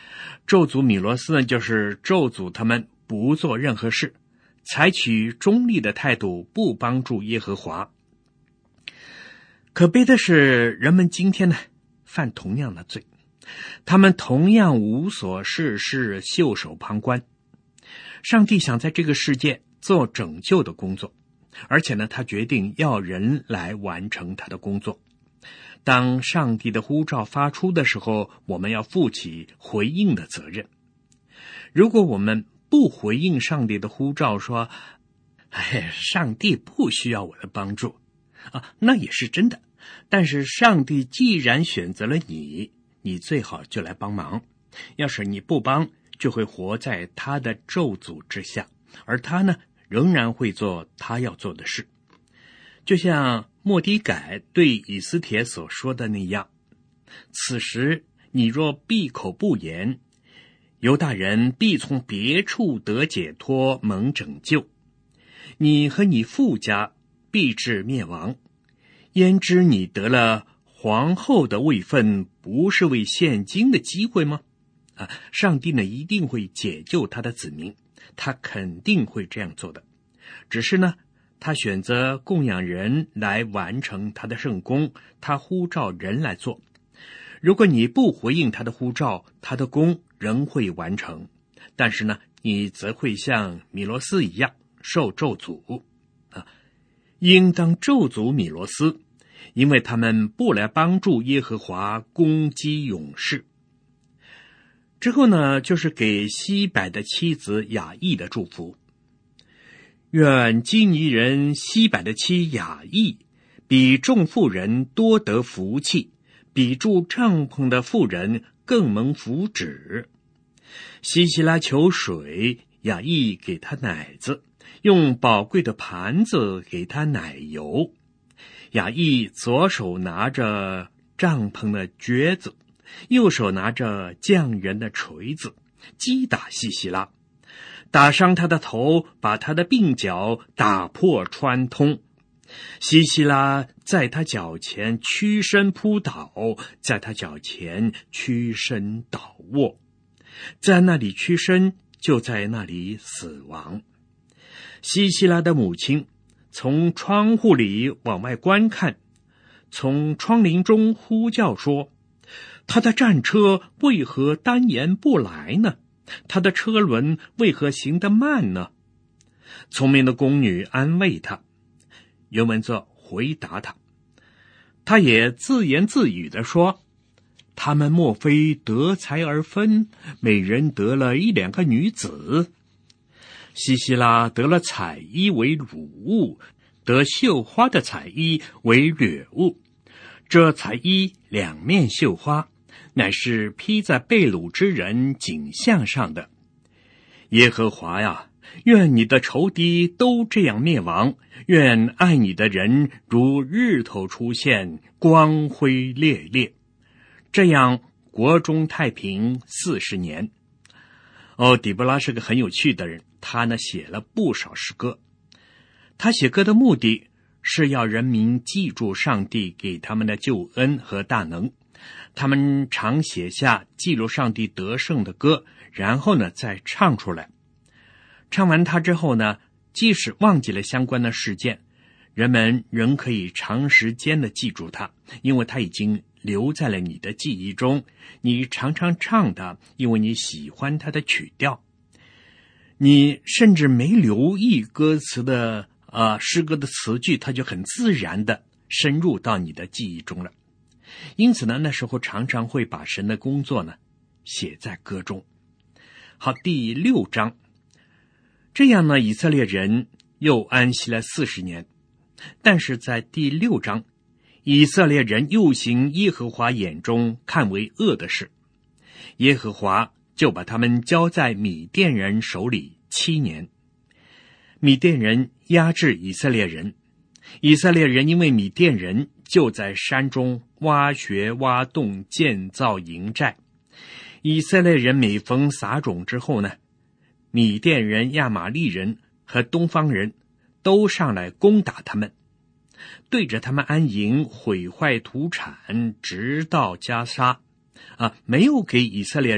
咒诅米罗斯呢，就是咒诅他们不做任何事，采取中立的态度，不帮助耶和华。可悲的是，人们今天呢，犯同样的罪，他们同样无所事事，袖手旁观。上帝想在这个世界做拯救的工作，而且呢，他决定要人来完成他的工作。当上帝的呼召发出的时候，我们要负起回应的责任。如果我们不回应上帝的呼召，说上帝不需要我的帮助那也是真的。但是上帝既然选择了你，你最好就来帮忙。要是你不帮，就会活在他的咒诅之下，而他呢，仍然会做他要做的事。就像末底改对以斯帖所说的那样，此时你若闭口不言，犹大人必从别处得解脱，蒙拯救，你和你父家必至灭亡。焉知你得了皇后的位分，不是为现今的机会吗？上帝呢，一定会解救他的子民，他肯定会这样做的。只是呢，他选择供养人来完成他的圣工，他呼召人来做。如果你不回应他的呼召，他的工仍会完成，但是呢，你则会像米罗斯一样受咒诅应当咒诅米罗斯，因为他们不来帮助耶和华攻击勇士。之后呢，就是给西百的妻子雅意的祝福。愿基尼人西百的妻雅意比众妇人多得福气，比住帐篷的妇人更蒙福祉。西西拉求水，雅意给他奶子，用宝贵的盘子给他奶油。雅意左手拿着帐篷的橛子，右手拿着匠人的锤子，击打西西拉，打伤他的头，把他的鬓角打破穿通。西西拉在他脚前屈身扑倒，在他脚前屈身倒卧，在那里屈身，就在那里死亡。西西拉的母亲从窗户里往外观看，从窗棂中呼叫说，他的战车为何单言不来呢？他的车轮为何行得慢呢？聪明的宫女安慰他，原文则回答他，他也自言自语地说，他们莫非得财而分，每人得了1-2个女子？西西拉得了彩衣为乳物，得绣花的彩衣为掠物。这彩衣2面绣花，乃是披在被掳之人颈项上的。耶和华呀，愿你的仇敌都这样灭亡，愿爱你的人如日头出现，光辉烈烈。这样国中太平40年。底波拉是个很有趣的人，他呢写了不少诗歌。他写歌的目的是要人民记住上帝给他们的救恩和大能。他们常写下记录上帝得胜的歌，然后呢再唱出来。唱完它之后呢，即使忘记了相关的事件，人们仍可以长时间的记住它，因为它已经留在了你的记忆中。你常常唱它，因为你喜欢它的曲调。你甚至没留意歌词的诗歌的词句，它就很自然的深入到你的记忆中了。因此呢，那时候常常会把神的工作呢写在歌中。好，第6章。这样呢，以色列人又安息了40年。但是在第6章，以色列人又行耶和华眼中看为恶的事，耶和华就把他们交在米甸人手里7年。米甸人压制以色列人，以色列人因为米甸人就在山中挖穴挖洞，建造营寨。以色列人每逢撒种之后呢，米甸人、亚玛利人和东方人都上来攻打他们，对着他们安营，毁坏土产，直到加沙没有给以色列人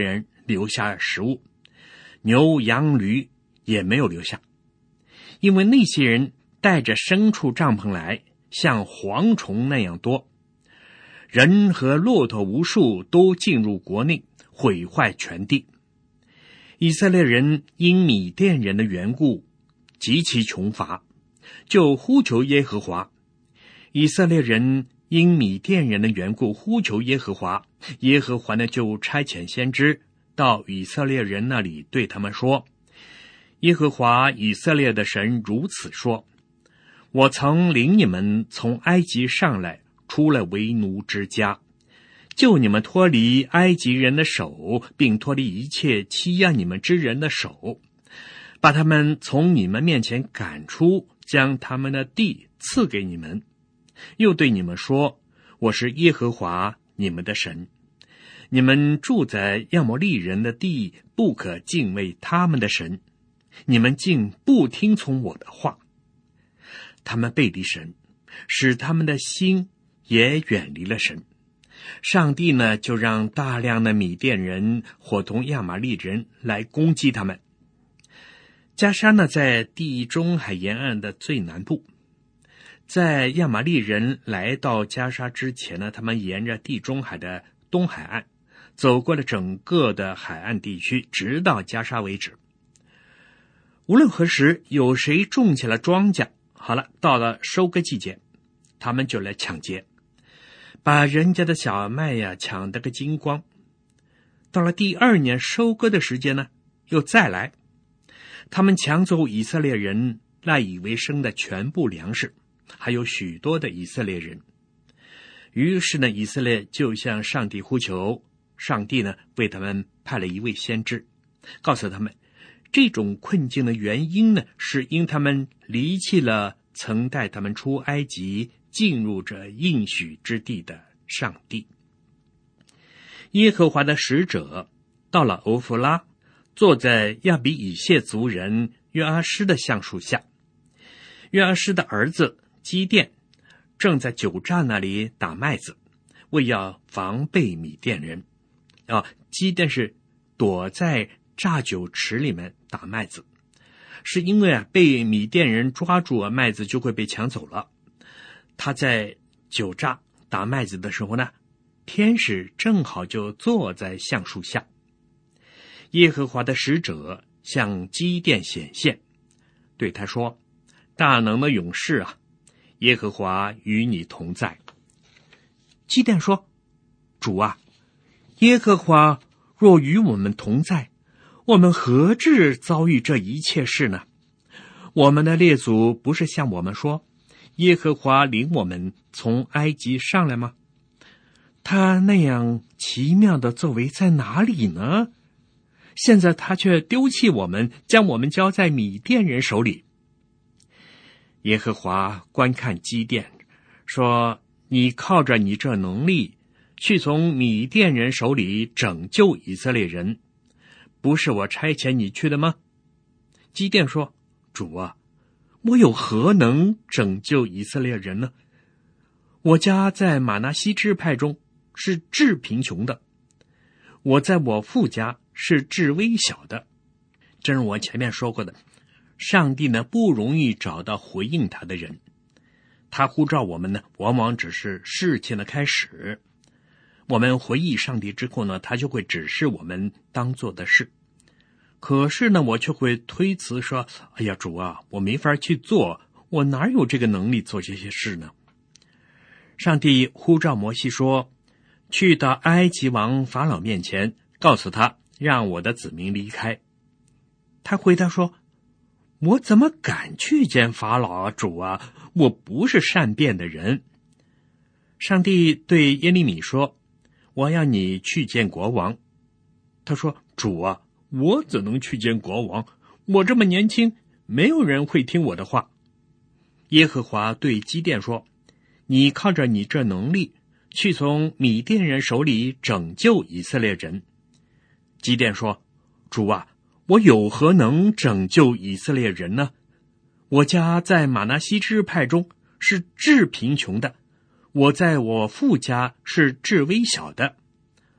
留下食物，牛羊驴也没有留下，因为那些人带着牲畜帐篷来，像蝗虫那样多，人和骆驼无数都进入国内，毁坏全地。以色列人因米甸人的缘故极其穷乏，就呼求耶和华。以色列人因米甸人的缘故呼求耶和华，耶和华呢就差遣先知到以色列人那里，对他们说：耶和华以色列的神如此说，我曾领你们从埃及上来，出了为奴之家，救你们脱离埃及人的手，并脱离一切欺压你们之人的手，把他们从你们面前赶出，将他们的地赐给你们。又对你们说，我是耶和华你们的神，你们住在亚摩利人的地，不可敬畏他们的神，你们竟不听从我的话。他们背离神，使他们的心也远离了神。上帝呢，就让大量的米甸人伙同亚玛利人来攻击他们。迦沙呢，在地中海沿岸的最南部。在亚玛利人来到迦沙之前呢，他们沿着地中海的东海岸走过了整个的海岸地区，直到迦沙为止。无论何时有谁种起了庄稼，好了，到了收割季节，他们就来抢劫，把人家的小麦呀抢得个精光。到了第二年收割的时间呢，又再来，他们抢走以色列人赖以为生的全部粮食，还有许多的以色列人。于是呢，以色列就向上帝呼求，上帝呢为他们派了一位先知，告诉他们这种困境的原因呢，是因他们离弃了曾带他们出埃及进入这应许之地的上帝。耶和华的使者到了欧弗拉，坐在亚比以谢族人约阿施的橡树下。约阿施的儿子基甸正在酒榨那里打麦子，为要防备米甸人。基甸是躲在榨酒池里面打麦子，是因为被米甸人抓住麦子就会被抢走了。他在酒榨打麦子的时候呢，天使正好就坐在橡树下。耶和华的使者向基甸显现，对他说：大能的勇士啊，耶和华与你同在。基甸说：主啊，耶和华若与我们同在，我们何至遭遇这一切事呢？我们的列祖不是向我们说，耶和华领我们从埃及上来吗？他那样奇妙的作为在哪里呢？现在他却丢弃我们，将我们交在米甸人手里。耶和华观看基甸，说：你靠着你这能力，去从米甸人手里拯救以色列人，不是我差遣你去的吗？基甸说：主啊，我有何能拯救以色列人呢？我家在玛拿西支派中是至贫穷的，我在我父家是至微小的。正如我前面说过的，上帝呢不容易找到回应他的人，他呼召我们呢往往只是事情的开始。我们回忆上帝之后呢，他就会指示我们当做的事。可是呢，我却会推辞说：哎呀，主啊，我没法去做，我哪有这个能力做这些事呢？上帝呼召摩西说：去到埃及王法老面前，告诉他让我的子民离开。他回答说：我怎么敢去见法老啊，主啊，我不是善变的人。上帝对耶利米说：我要你去见国王。他说：主啊，我怎能去见国王？我这么年轻，没有人会听我的话。耶和华对基甸说：你靠着你这能力，去从米甸人手里拯救以色列人。基甸说：主啊，我有何能拯救以色列人呢？我家在玛拿西支派中是至贫穷的，我在我父家是至微小的。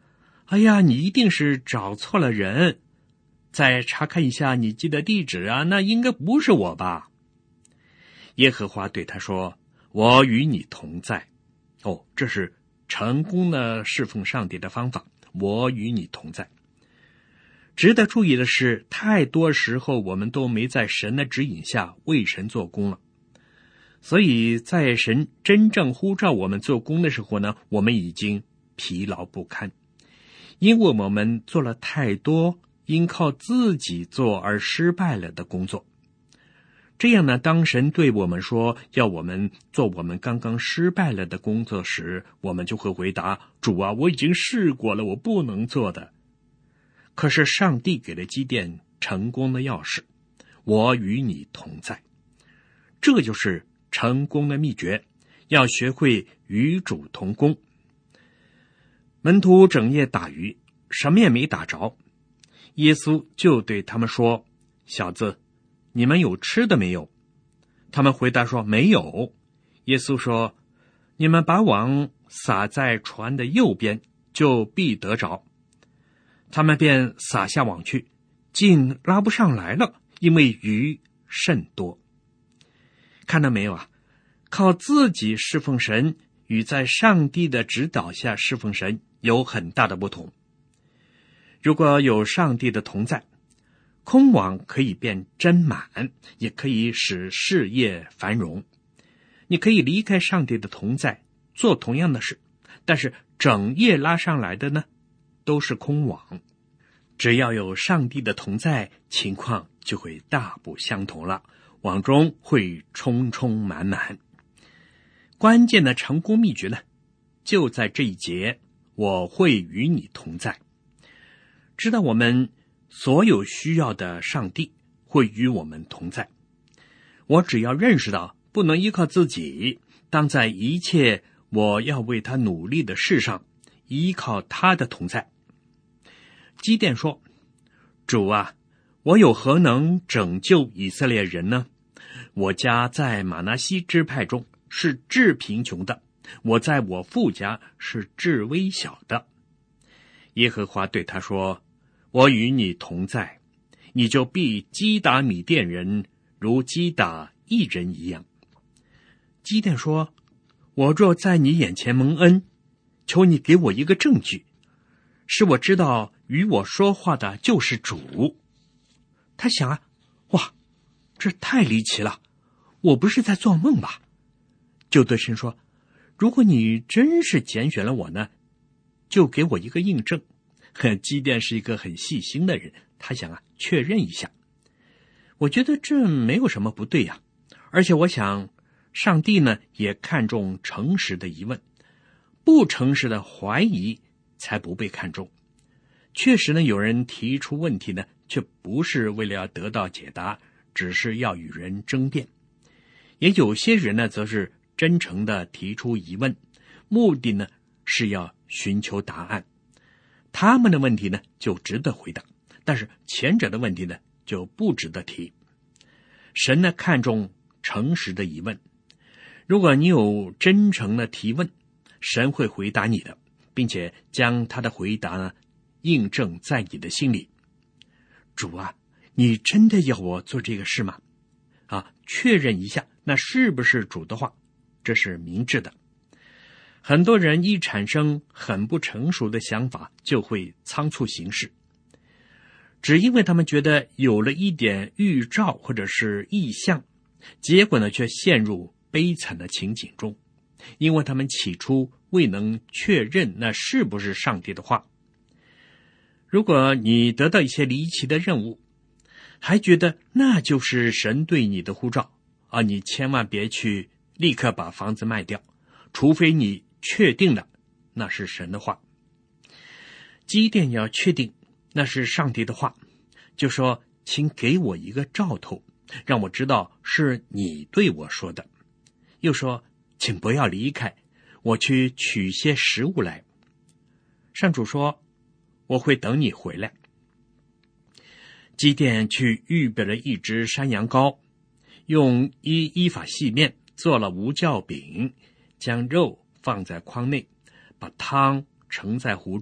哎呀，你一定是找错了人，再查看一下你寄的地址啊，那应该不是我吧？耶和华对他说，我与你同在。这是成功的侍奉上帝的方法，我与你同在。值得注意的是，太多时候我们都没在神的指引下为神做工了。所以在神真正呼召我们做工的时候呢，我们已经疲劳不堪，因为我们做了太多因靠自己做而失败了的工作。这样呢，当神对我们说要我们做我们刚刚失败了的工作时，我们就会回答，主啊，我已经试过了，我不能做的。可是上帝给了基甸成功的钥匙，我与你同在。这就是成功的秘诀，要学会与主同工。门徒整夜打鱼，什么也没打着。耶稣就对他们说，小子，你们有吃的没有？他们回答说，没有。耶稣说，你们把网撒在船的右边，就必得着。他们便撒下网去，竟拉不上来了，因为鱼甚多。看到没有啊？靠自己侍奉神与在上帝的指导下侍奉神有很大的不同。如果有上帝的同在，空网可以变真满，也可以使事业繁荣。你可以离开上帝的同在，做同样的事，但是整夜拉上来的呢，都是空网。只要有上帝的同在，情况就会大不相同了，网中会充充满满。关键的成功秘诀呢，就在这一节，我会与你同在。知道我们所有需要的上帝会与我们同在。我只要认识到不能依靠自己，当在一切我要为他努力的事上依靠他的同在。基甸说，主啊，我有何能拯救以色列人呢？我家在玛拿西支派中是至贫穷的，我在我父家是至微小的。耶和华对他说，我与你同在，你就必击打米甸人，如击打一人一样。基甸说，我若在你眼前蒙恩，求你给我一个证据，使我知道与我说话的就是主。他想啊，哇，这太离奇了，我不是在做梦吧？就对神说，如果你真是拣选了我呢，就给我一个印证。基甸是一个很细心的人，他想啊，确认一下。我觉得这没有什么不对呀，而且我想上帝呢也看重诚实的疑问，不诚实的怀疑才不被看重。确实呢，有人提出问题呢，却不是为了要得到解答，只是要与人争辩。也有些人呢，则是真诚地提出疑问，目的呢是要寻求答案。他们的问题呢就值得回答，但是前者的问题呢就不值得提。神呢看重诚实的疑问，如果你有真诚的提问，神会回答你的，并且将他的回答呢印证在你的心里。主啊，你真的要我做这个事吗？确认一下那是不是主的话，这是明智的。很多人一产生很不成熟的想法，就会仓促行事，只因为他们觉得有了一点预兆或者是意象，结果呢却陷入悲惨的情景中，因为他们起初未能确认那是不是上帝的话。如果你得到一些离奇的任务，还觉得那就是神对你的呼召，你千万别去立刻把房子卖掉，除非你确定了那是神的话。基甸要确定那是上帝的话，就说，请给我一个兆头，让我知道是你对我说的。又说，请不要离开，我去取些食物来。上主说，我会等你回来。基甸去预备了一只山羊羔，用一伊法细面做了无酵饼，将肉放在筐内，把汤盛在壶中，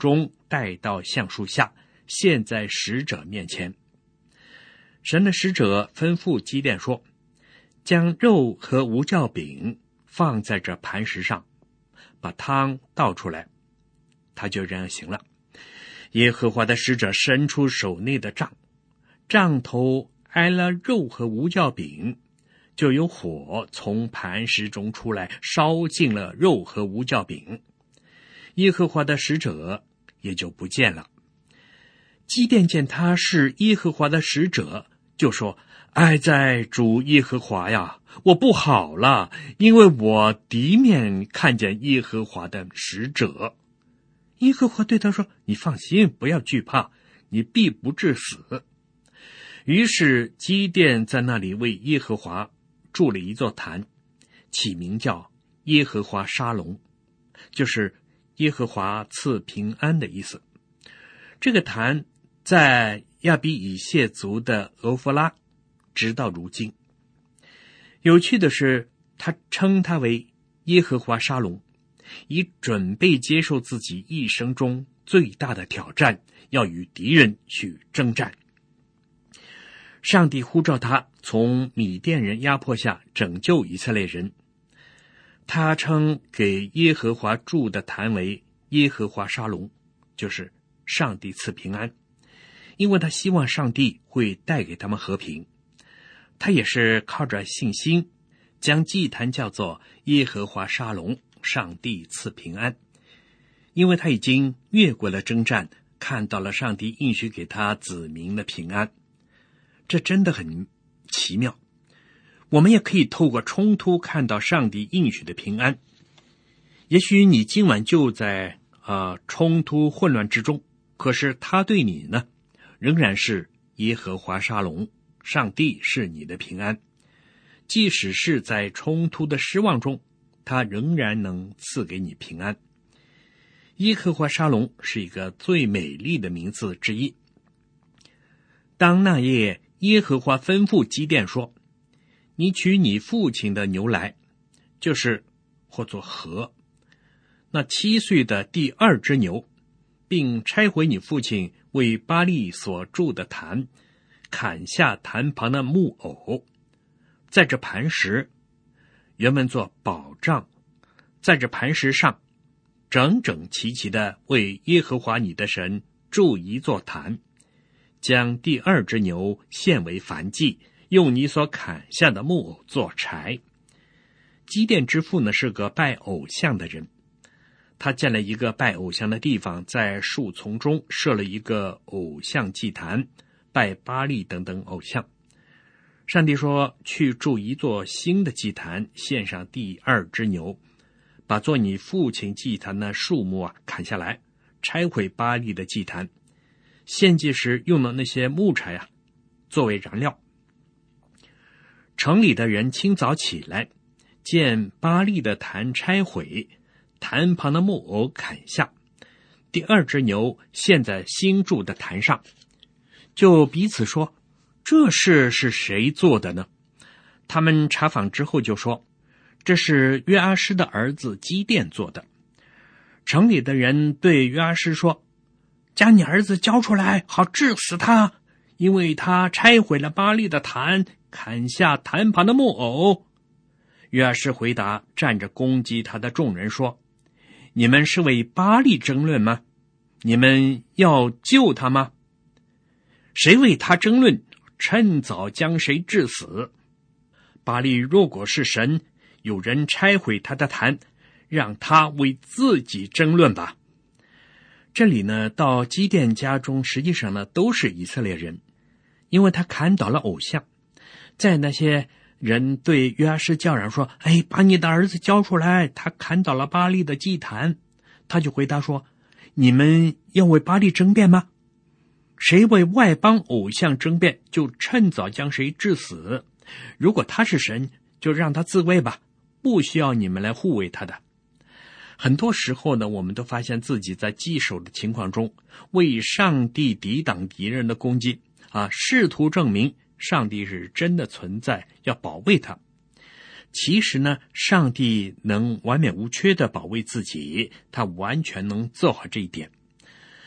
带到橡树下，献在使者面前。神的使者吩咐基甸说，将肉和无酵饼放在这磐石上，把汤倒出来。他就这样行了。耶和华的使者伸出手内的杖，杖头挨了肉和无酵饼，就有火从磐石中出来，烧尽了肉和无酵饼。耶和华的使者也就不见了。基甸见他是耶和华的使者，就说，哀哉主耶和华呀，我不好了，因为我敌面看见耶和华的使者。耶和华对他说，你放心，不要惧怕，你必不致死。于是基甸在那里为耶和华筑了一座坛，起名叫耶和华沙龙，就是耶和华赐平安的意思。这个坛在亚比以谢族的俄弗拉，直到如今。有趣的是，他称它为耶和华沙龙，以准备接受自己一生中最大的挑战，要与敌人去征战。上帝呼召他从米甸人压迫下拯救以色列人，他称给耶和华筑的坛为耶和华沙龙，就是上帝赐平安，因为他希望上帝会带给他们和平。他也是靠着信心将祭坛叫做耶和华沙龙，上帝赐平安，因为他已经越过了征战，看到了上帝应许给他子民的平安。这真的很奇妙。我们也可以透过冲突看到上帝应许的平安。也许你今晚就在冲突混乱之中，可是他对你呢，仍然是耶和华沙龙，上帝是你的平安。即使是在冲突的失望中，他仍然能赐给你平安。耶和华沙龙是一个最美丽的名字之一。当那夜耶和华吩咐基甸说，你取你父亲的牛来，就是或作禾，那7岁的第2只牛，并拆毁你父亲为巴力所筑的坛，砍下坛旁的木偶，在这磐石，原文作宝杖，在这磐石上整整齐齐的为耶和华你的神筑一座坛，将第2只牛献为燔祭，用你所砍下的木偶做柴。基甸之父呢，是个拜偶像的人，他建了一个拜偶像的地方，在树丛中设了一个偶像祭坛，拜巴力等等偶像。上帝说，去筑一座新的祭坛，献上第2只牛，把做你父亲祭坛的树木砍下来，拆毁巴力的祭坛，献祭时用的那些木柴作为燃料。城里的人清早起来，见巴力的坛拆毁，坛旁的木偶砍下，第2只牛献在新筑的坛上，就彼此说，这事是谁做的呢？他们查访之后就说，这是约阿施的儿子基甸做的。城里的人对约阿施说，将你儿子交出来，好治死他，因为他拆毁了巴力的坛，砍下坛旁的木偶。约阿施回答站着攻击他的众人说，你们是为巴力争论吗？你们要救他吗？谁为他争论，趁早将谁治死。巴力若果是神，有人拆毁他的坛，让他为自己争论吧。这里呢，到基甸家中实际上呢都是以色列人，因为他砍倒了偶像。在那些人对约阿施叫嚷说，把你的儿子交出来，他砍倒了巴力的祭坛，他就回答说，你们要为巴力争辩吗？谁为外邦偶像争辩，就趁早将谁治死。如果他是神，就让他自卫吧，不需要你们来护卫他的。很多时候呢，我们都发现自己在棘手的情况中，为上帝抵挡敌人的攻击试图证明上帝是真的存在，要保卫他。其实呢，上帝能完美无缺的保卫自己，他完全能做好这一点。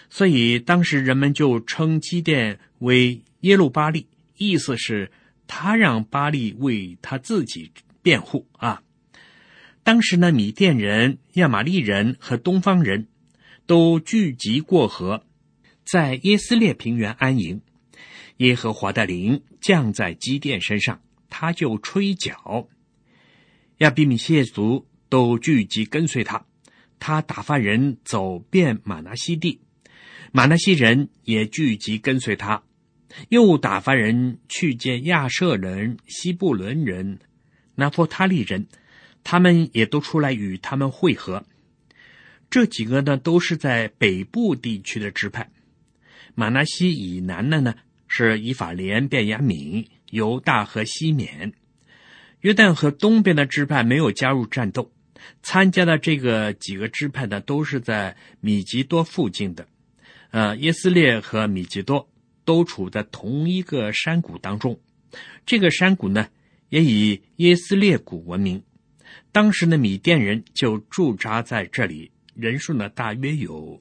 所以当时人们就称基甸为耶路巴力，意思是他让巴力为他自己辩护啊。当时呢，米甸人、亚玛利人和东方人都聚集过河，在耶斯列平原安营。耶和华的灵降在基甸身上，他就吹角，亚比米谢族都聚集跟随他，他打发人走遍玛拿西地，玛拿西人也聚集跟随他，又打发人去见亚舍人、西布伦人、拿弗他利人，他们也都出来与他们会合。这几个呢，都是在北部地区的支派。玛拿西以南的呢，是以法莲、便雅悯、犹大和西缅。约旦河东边的支派没有加入战斗，参加的这个几个支派呢，都是在米吉多附近的。耶斯列和米吉多都处在同一个山谷当中，这个山谷呢，也以耶斯列谷闻名。当时的米甸人就驻扎在这里，人数呢大约有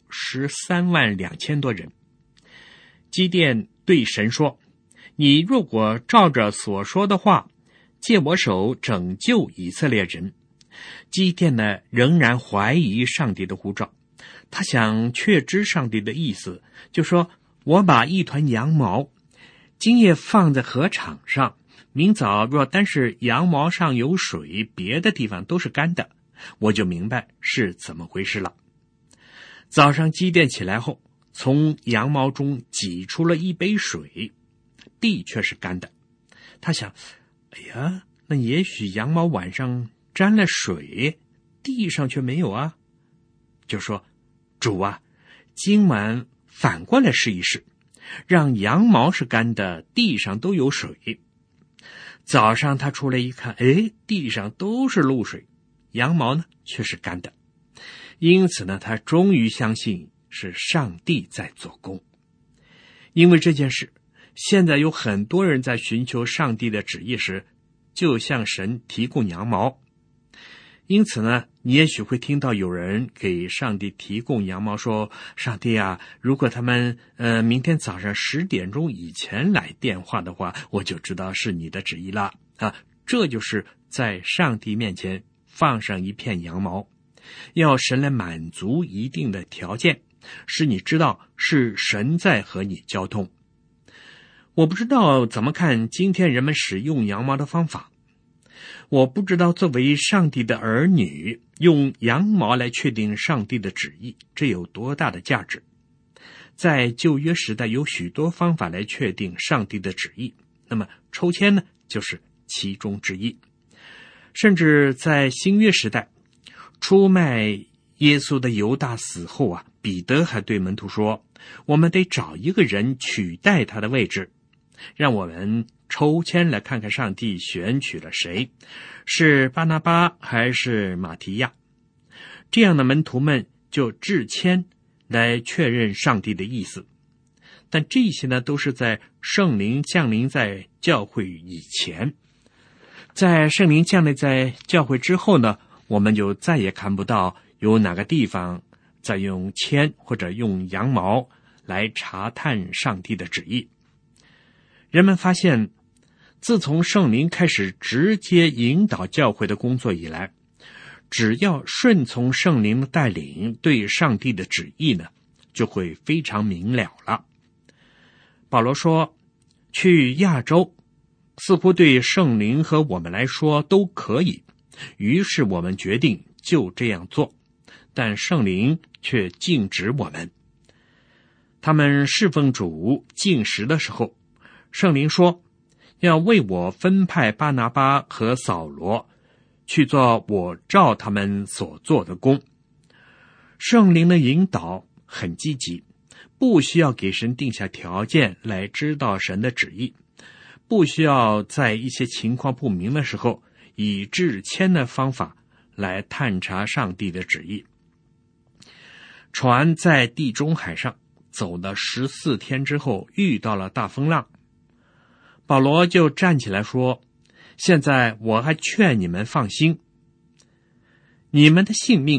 132000多人。基甸对神说：你如果照着所说的话，借我手拯救以色列人。基甸呢仍然怀疑上帝的呼召，他想确知上帝的意思，就说：我把一团羊毛今夜放在河场上，明早若单是羊毛上有水，别的地方都是干的，我就明白是怎么回事了。早上基甸起来后，从羊毛中挤出了一杯水，地却是干的。他想，哎呀，那也许羊毛晚上沾了水，地上却没有啊。就说：主啊，今晚反过来试一试，让羊毛是干的，地上都有水。早上他出来一看，地上都是露水，羊毛呢却是干的。因此呢，他终于相信是上帝在做工。因为这件事，现在有很多人在寻求上帝的旨意时，就向神提供羊毛。因此呢，你也许会听到有人给上帝提供羊毛，说：上帝啊，如果他们明天早上10点钟以前来电话的话，我就知道是你的旨意了啊。这就是在上帝面前放上一片羊毛，要神来满足一定的条件，使你知道是神在和你交通。我不知道怎么看今天人们使用羊毛的方法，我不知道作为上帝的儿女，用羊毛来确定上帝的旨意，这有多大的价值。在旧约时代有许多方法来确定上帝的旨意，那么抽签呢，就是其中之一。甚至在新约时代，出卖耶稣的犹大死后啊，彼得还对门徒说：我们得找一个人取代他的位置，让我们抽签来看看上帝选取了谁，是巴拿巴还是马提亚。这样的门徒们就制签来确认上帝的意思。但这些呢，都是在圣灵降临在教会以前。在圣灵降临在教会之后呢，我们就再也看不到有哪个地方在用签或者用羊毛来查探上帝的旨意。人们发现，自从圣灵开始直接引导教会的工作以来，只要顺从圣灵的带领，对上帝的旨意呢，就会非常明了了。保罗说，去亚洲似乎对圣灵和我们来说都可以，于是我们决定就这样做，但圣灵却禁止我们。他们侍奉主禁食的时候，圣灵说要为我分派巴拿巴和扫罗去做我照他们所做的工。圣灵的引导很积极，不需要给神定下条件来知道神的旨意，不需要在一些情况不明的时候以制签的方法来探查上帝的旨意。船在地中海上走了14天之后，遇到了大风浪。保罗就站起来说，现在我还劝你们放心，你们的性命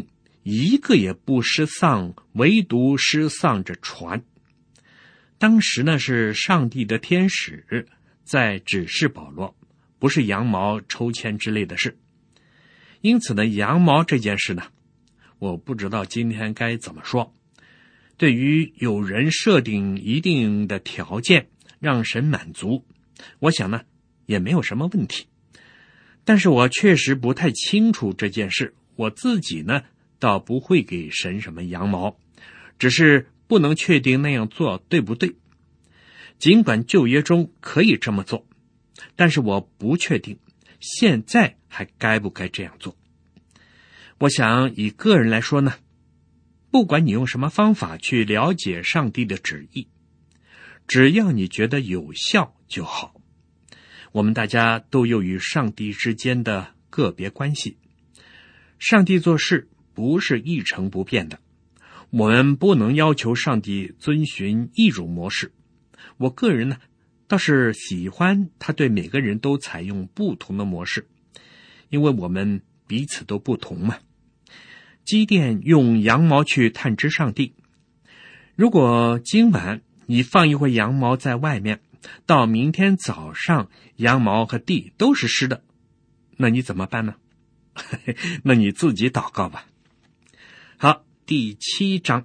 一个也不失丧，唯独失丧着船。当时呢，是上帝的天使在指示保罗，不是羊毛抽签之类的事。因此呢，羊毛这件事呢，我不知道今天该怎么说。对于有人设定一定的条件让神满足，我想呢也没有什么问题。但是我确实不太清楚这件事，我自己呢倒不会给神什么羊毛，只是不能确定那样做对不对。尽管旧约中可以这么做，但是我不确定现在还该不该这样做。我想以个人来说呢，不管你用什么方法去了解上帝的旨意，只要你觉得有效就好。我们大家都有与上帝之间的个别关系，上帝做事不是一成不变的，我们不能要求上帝遵循一种模式。我个人呢，倒是喜欢他对每个人都采用不同的模式，因为我们彼此都不同嘛。基甸用羊毛去探知上帝，如果今晚你放一回羊毛在外面，到明天早上羊毛和地都是湿的，那你怎么办呢？那你自己祷告吧。好，第七章，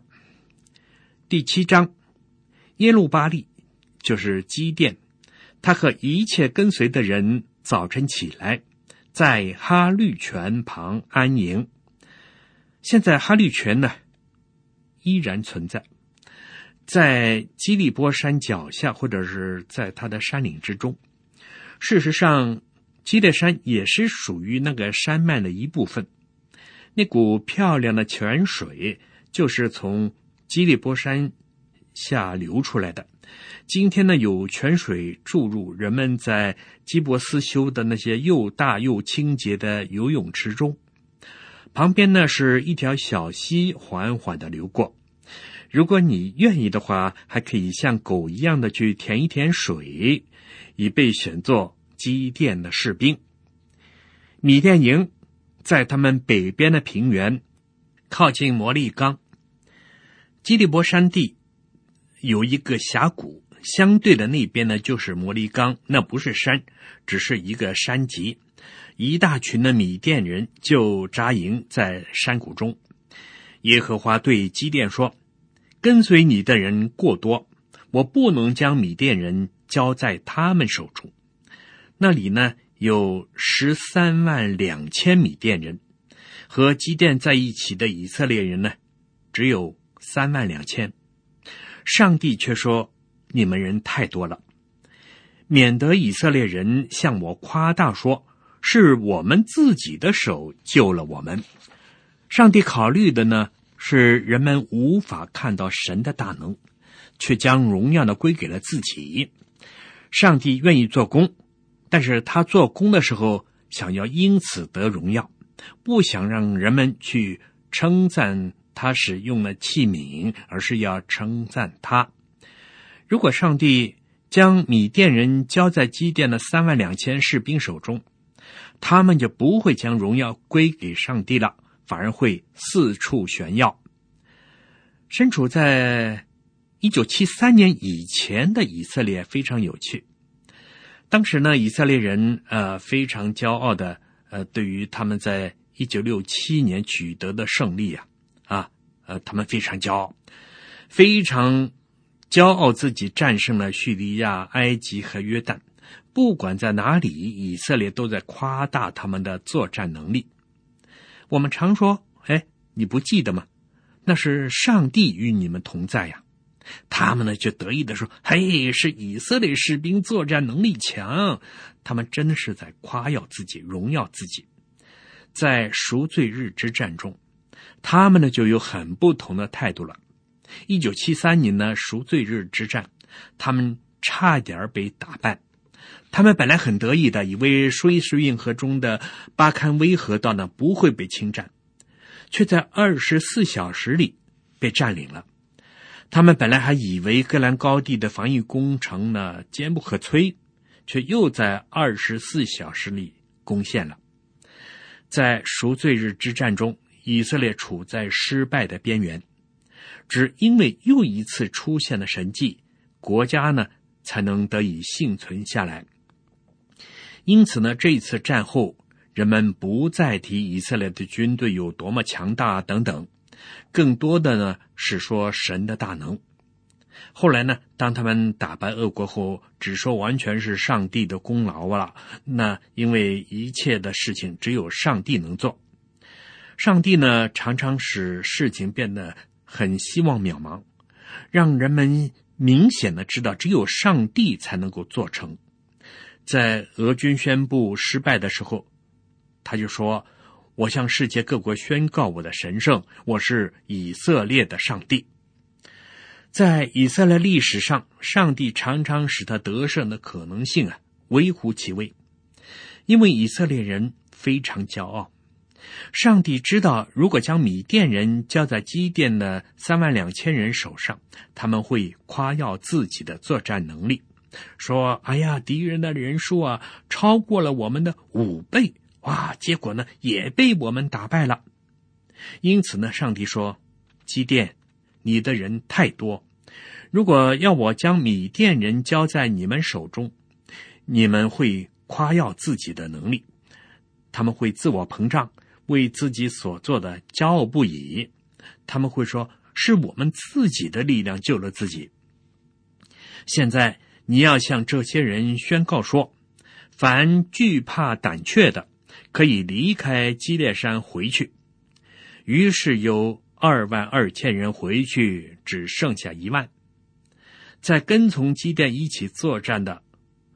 耶路巴力就是基甸，他和一切跟随的人早晨起来，在哈绿泉旁安营。现在哈绿泉呢依然存在，在基利波山脚下，或者是在它的山岭之中。事实上，基列山也是属于那个山脉的一部分。那股漂亮的泉水就是从基利波山下流出来的。今天呢，有泉水注入人们在基伯斯修的那些又大又清洁的游泳池中。旁边呢是一条小溪缓缓地流过，如果你愿意的话，还可以像狗一样的去舔一舔水，以被选作基甸的士兵。米甸营在他们北边的平原，靠近摩利冈。基利波山地有一个峡谷，相对的那边呢就是摩利冈，那不是山，只是一个山脊。一大群的米甸人就扎营在山谷中。耶和华对基甸说，跟随你的人过多，我不能将米甸人交在他们手中。那里呢有132000米甸人，和基甸在一起的以色列人呢只有32000。上帝却说，你们人太多了，免得以色列人向我夸大说，是我们自己的手救了我们。上帝考虑的呢，是人们无法看到神的大能，却将荣耀的归给了自己。上帝愿意做工，但是他做工的时候想要因此得荣耀，不想让人们去称赞他使用了器皿，而是要称赞他。如果上帝将米甸人交在基甸的32000士兵手中，他们就不会将荣耀归给上帝了，反而会四处炫耀。身处在1973年以前的以色列非常有趣。当时呢，以色列人非常骄傲的对于他们在1967年取得的胜利他们非常骄傲，非常骄傲自己战胜了叙利亚、埃及和约旦。不管在哪里，以色列都在夸大他们的作战能力。我们常说，你不记得吗？那是上帝与你们同在呀。他们呢就得意地说，是以色列士兵作战能力强。他们真是在夸耀自己，荣耀自己。在赎罪日之战中，他们呢就有很不同的态度了。1973年呢赎罪日之战，他们差点被打败。他们本来很得意的，以为苏伊士运河中的巴堪威河道呢不会被侵占，却在24小时里被占领了。他们本来还以为戈兰高地的防御工程呢坚不可摧，却又在24小时里攻陷了。在赎罪日之战中， 以色列处在失败的边缘，只因为又一次出现了神迹，国家呢才能得以幸存下来。因此呢，这一次战后，人们不再提以色列的军队有多么强大等等，更多的呢是说神的大能。后来呢，当他们打败俄国后，只说完全是上帝的功劳了。那因为一切的事情只有上帝能做。上帝呢，常常使事情变得很希望渺茫，让人们明显的知道只有上帝才能够做成。在俄军宣布失败的时候，他就说，我向世界各国宣告我的神圣，我是以色列的上帝。在以色列历史上，上帝常常使他得胜的可能性微乎其微，因为以色列人非常骄傲。上帝知道，如果将米甸人交在基甸的32000人手上，他们会夸耀自己的作战能力，说，哎呀，敌人的人数超过了我们的5倍，哇，结果呢也被我们打败了。因此呢，上帝说，基甸，你的人太多，如果要我将米甸人交在你们手中，你们会夸耀自己的能力，他们会自我膨胀，为自己所做的骄傲不已，他们会说，是我们自己的力量救了自己。现在你要向这些人宣告说，凡惧怕胆怯的，可以离开基列山回去。于是有22000人回去，只剩下1万。在跟从基甸一起作战的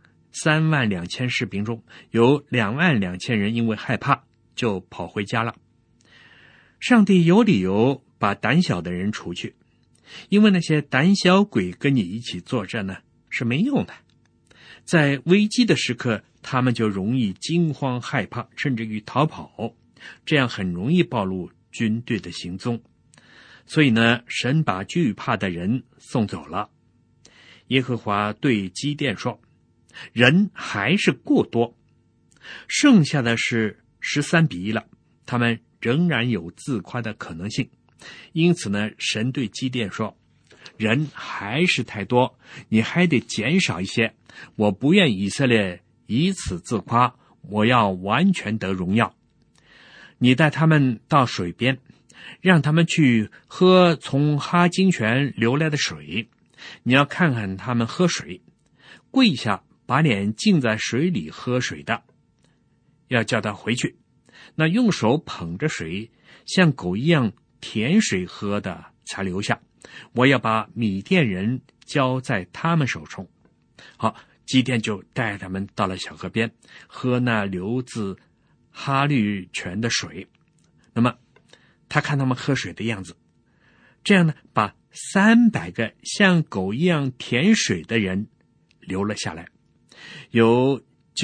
32000士兵中，有22000人因为害怕就跑回家了。上帝有理由把胆小的人除去，因为那些胆小鬼跟你一起作战呢是没用的。在危机的时刻，他们就容易惊慌害怕，甚至于逃跑，这样很容易暴露军队的行踪。所以呢，神把惧怕的人送走了。耶和华对基甸说，人还是过多，剩下的是13:1了，他们仍然有自夸的可能性。因此呢，神对基甸说，人还是太多，你还得减少一些，我不愿以色列以此自夸，我要完全得荣耀。你带他们到水边，让他们去喝从哈金泉流来的水，你要看看他们喝水，跪下把脸浸在水里喝水的，要叫他回去。那用手捧着水像狗一样舔水喝的才留下，我要把米甸人交在他们手中。好，基甸就带他们到了小河边，喝那流自哈律泉的水。那么他看他们喝水的样子，这样呢，把300个像狗一样舔水的人留了下来，有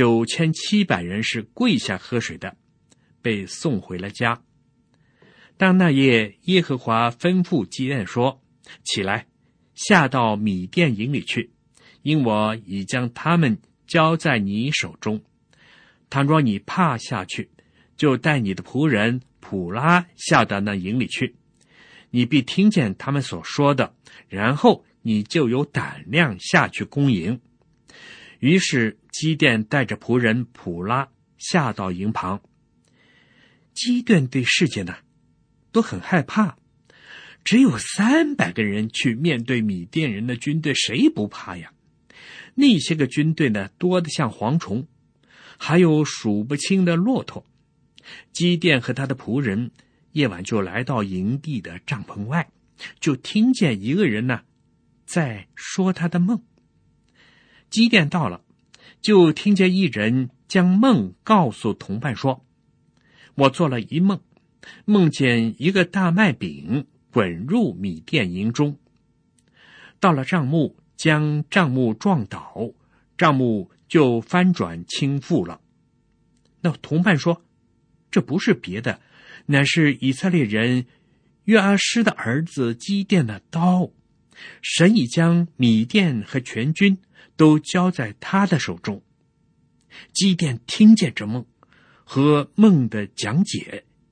9700人是跪下喝水的，被送回了家。当那夜，耶和华吩咐基甸说，起来，下到米甸营里去，因我已将他们交在你手中。倘若你怕下去，就带你的仆人普拉下到那营里去，你必听见他们所说的，然后你就有胆量下去攻营。于是基甸带着仆人普拉下到营旁。基甸对事件呢都很害怕，只有300个人去面对米甸人的军队，谁不怕呀？那些个军队呢多得像蝗虫，还有数不清的骆驼。基甸和他的仆人夜晚就来到营地的帐篷外，就听见一个人呢在说他的梦。基甸到了，就听见一人将梦告诉同伴说，我做了一梦，梦见一个大麦饼滚入米甸营中，到了帐幕，将帐幕撞倒，帐幕就翻转倾覆了。那同伴说，这不是别的，乃是以色列人约阿施的儿子基甸的刀，神已将米甸和全军都交在他的手中。基甸听见这梦和梦的讲解，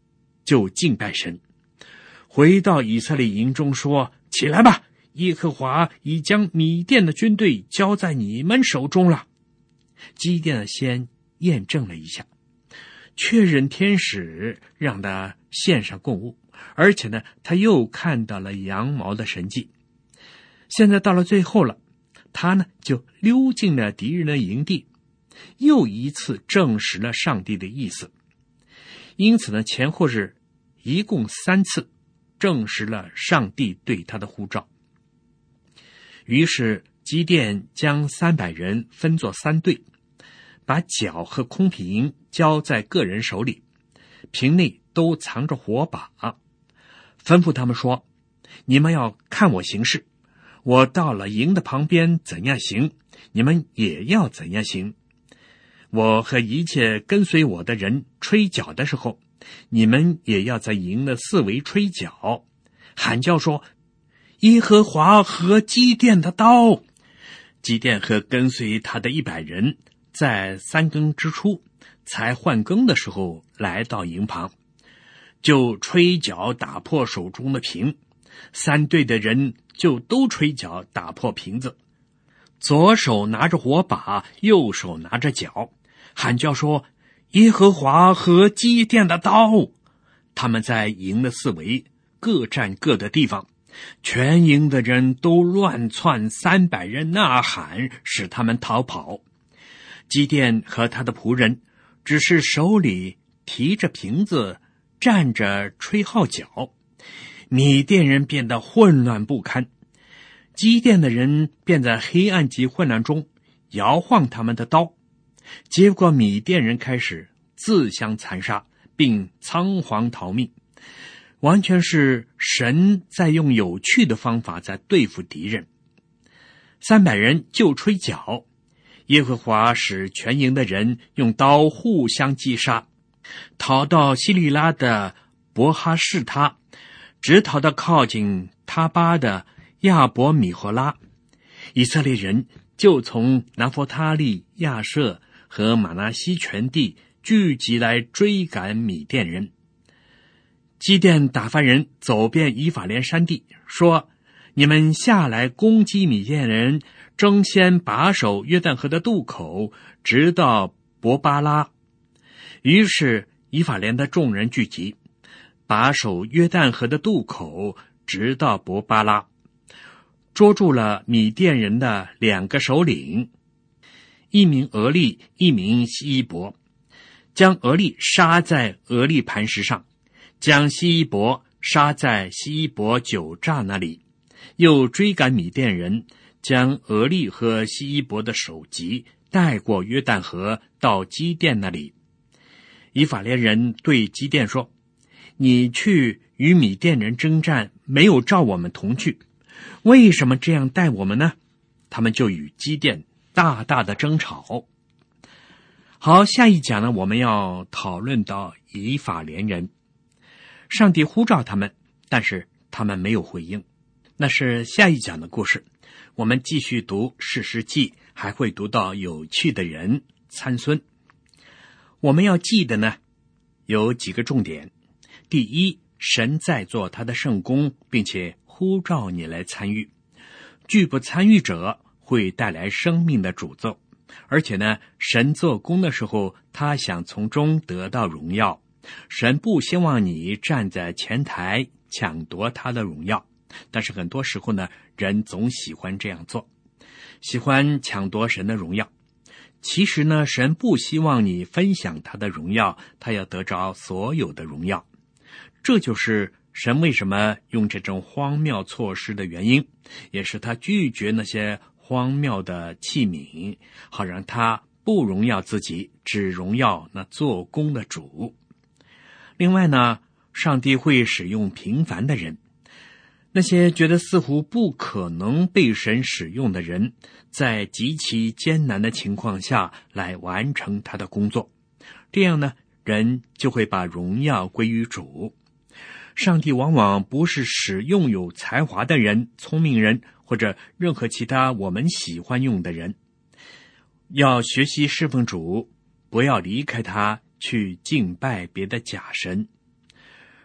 就敬拜神，回到以色列营中说：起来吧，耶和华已将米甸的军队交在你们手中了。基甸先验证了一下，确认天使让他献上供物，而且呢，他又看到了羊毛的神迹。现在到了最后了，他呢就溜进了敌人的营地，又一次证实了上帝的意思。因此呢，前后是一共3次证实了上帝对他的呼召。于是基甸将300人分作3队，把角和空瓶交在个人手里，瓶内都藏着火把，吩咐他们说：你们要看我行事，我到了营的旁边怎样行，你们也要怎样行。我和一切跟随我的人吹角的时候，你们也要在营的四围吹角，喊叫说：耶和华和基甸的刀。基甸和跟随他的100人在3更之初才换更的时候来到营旁，就吹角打破手中的瓶，3队的人就都吹角打破瓶子，左手拿着火把，右手拿着角，喊叫说：耶和华和基甸的刀。他们在营的四围各占各的地方，全营的人都乱窜，300人呐喊，使他们逃跑。基甸和他的仆人只是手里提着瓶子，站着吹号角，米甸人变得混乱不堪。基甸的人便在黑暗及混乱中摇晃他们的刀，结果米甸人开始自相残杀，并仓皇逃命，完全是神在用有趣的方法在对付敌人。300人就吹角，耶和华使全营的人用刀互相击杀，逃到西利拉的伯哈士他，直逃到靠近他巴的亚伯米荷拉。以色列人就从拿弗他利、亚舍和玛拿西全地聚集来追赶米甸人。基甸打发人走遍以法莲山地，说：你们下来攻击米甸人，争先把守约旦河的渡口，直到伯巴拉。于是以法莲的众人聚集，把守约旦河的渡口，直到伯巴拉，捉住了米甸人的2个首领，一名俄利，一名希伊伯，将俄利杀在俄利磐石上，将希伊伯杀在希伊伯酒榨那里，又追赶米甸人，将俄利和希伊伯的首级带过约旦河到基甸那里。以法莲人对基甸说：你去与米甸人征战，没有召我们同去，为什么这样待我们呢？他们就与基甸大大的争吵。好，下一讲呢，我们要讨论到以法莲人。上帝呼召他们，但是他们没有回应，那是下一讲的故事。我们继续读士师记，还会读到有趣的人参孙。我们要记得呢，有几个重点。第一，神在做他的圣工，并且呼召你来参与。拒不参与者会带来生命的诅咒，而且呢，神做工的时候，他想从中得到荣耀。神不希望你站在前台抢夺他的荣耀，但是很多时候呢，人总喜欢这样做，喜欢抢夺神的荣耀。其实呢，神不希望你分享他的荣耀，他要得着所有的荣耀。这就是神为什么用这种荒谬措施的原因，也是他拒绝那些荒谬的器皿，好让他不荣耀自己，只荣耀那做工的主。另外呢，上帝会使用平凡的人，那些觉得似乎不可能被神使用的人，在极其艰难的情况下来完成他的工作。这样呢，人就会把荣耀归于主。上帝往往不是使用有才华的人、聪明人，或者任何其他我们喜欢用的人。要学习侍奉主，不要离开他去敬拜别的假神。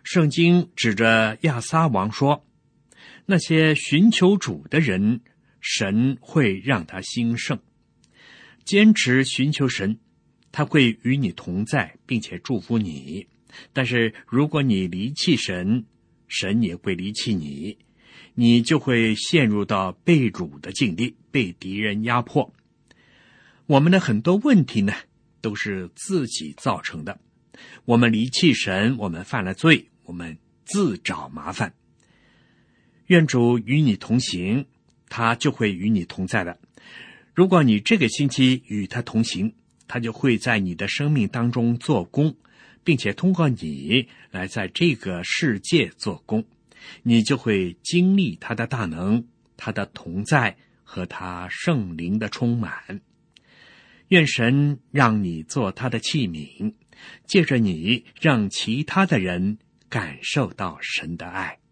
圣经指着亚撒王说，那些寻求主的人，神会让他兴盛。坚持寻求神，他会与你同在，并且祝福你。但是如果你离弃神，神也会离弃你，你就会陷入到被掳的境地，被敌人压迫。我们的很多问题呢，都是自己造成的。我们离弃神，我们犯了罪，我们自找麻烦。愿主与你同行，他就会与你同在的。如果你这个星期与他同行，他就会在你的生命当中做工，并且通过你来在这个世界做工，你就会经历他的大能，他的同在和他圣灵的充满。愿神让你做他的器皿，借着你让其他的人感受到神的爱。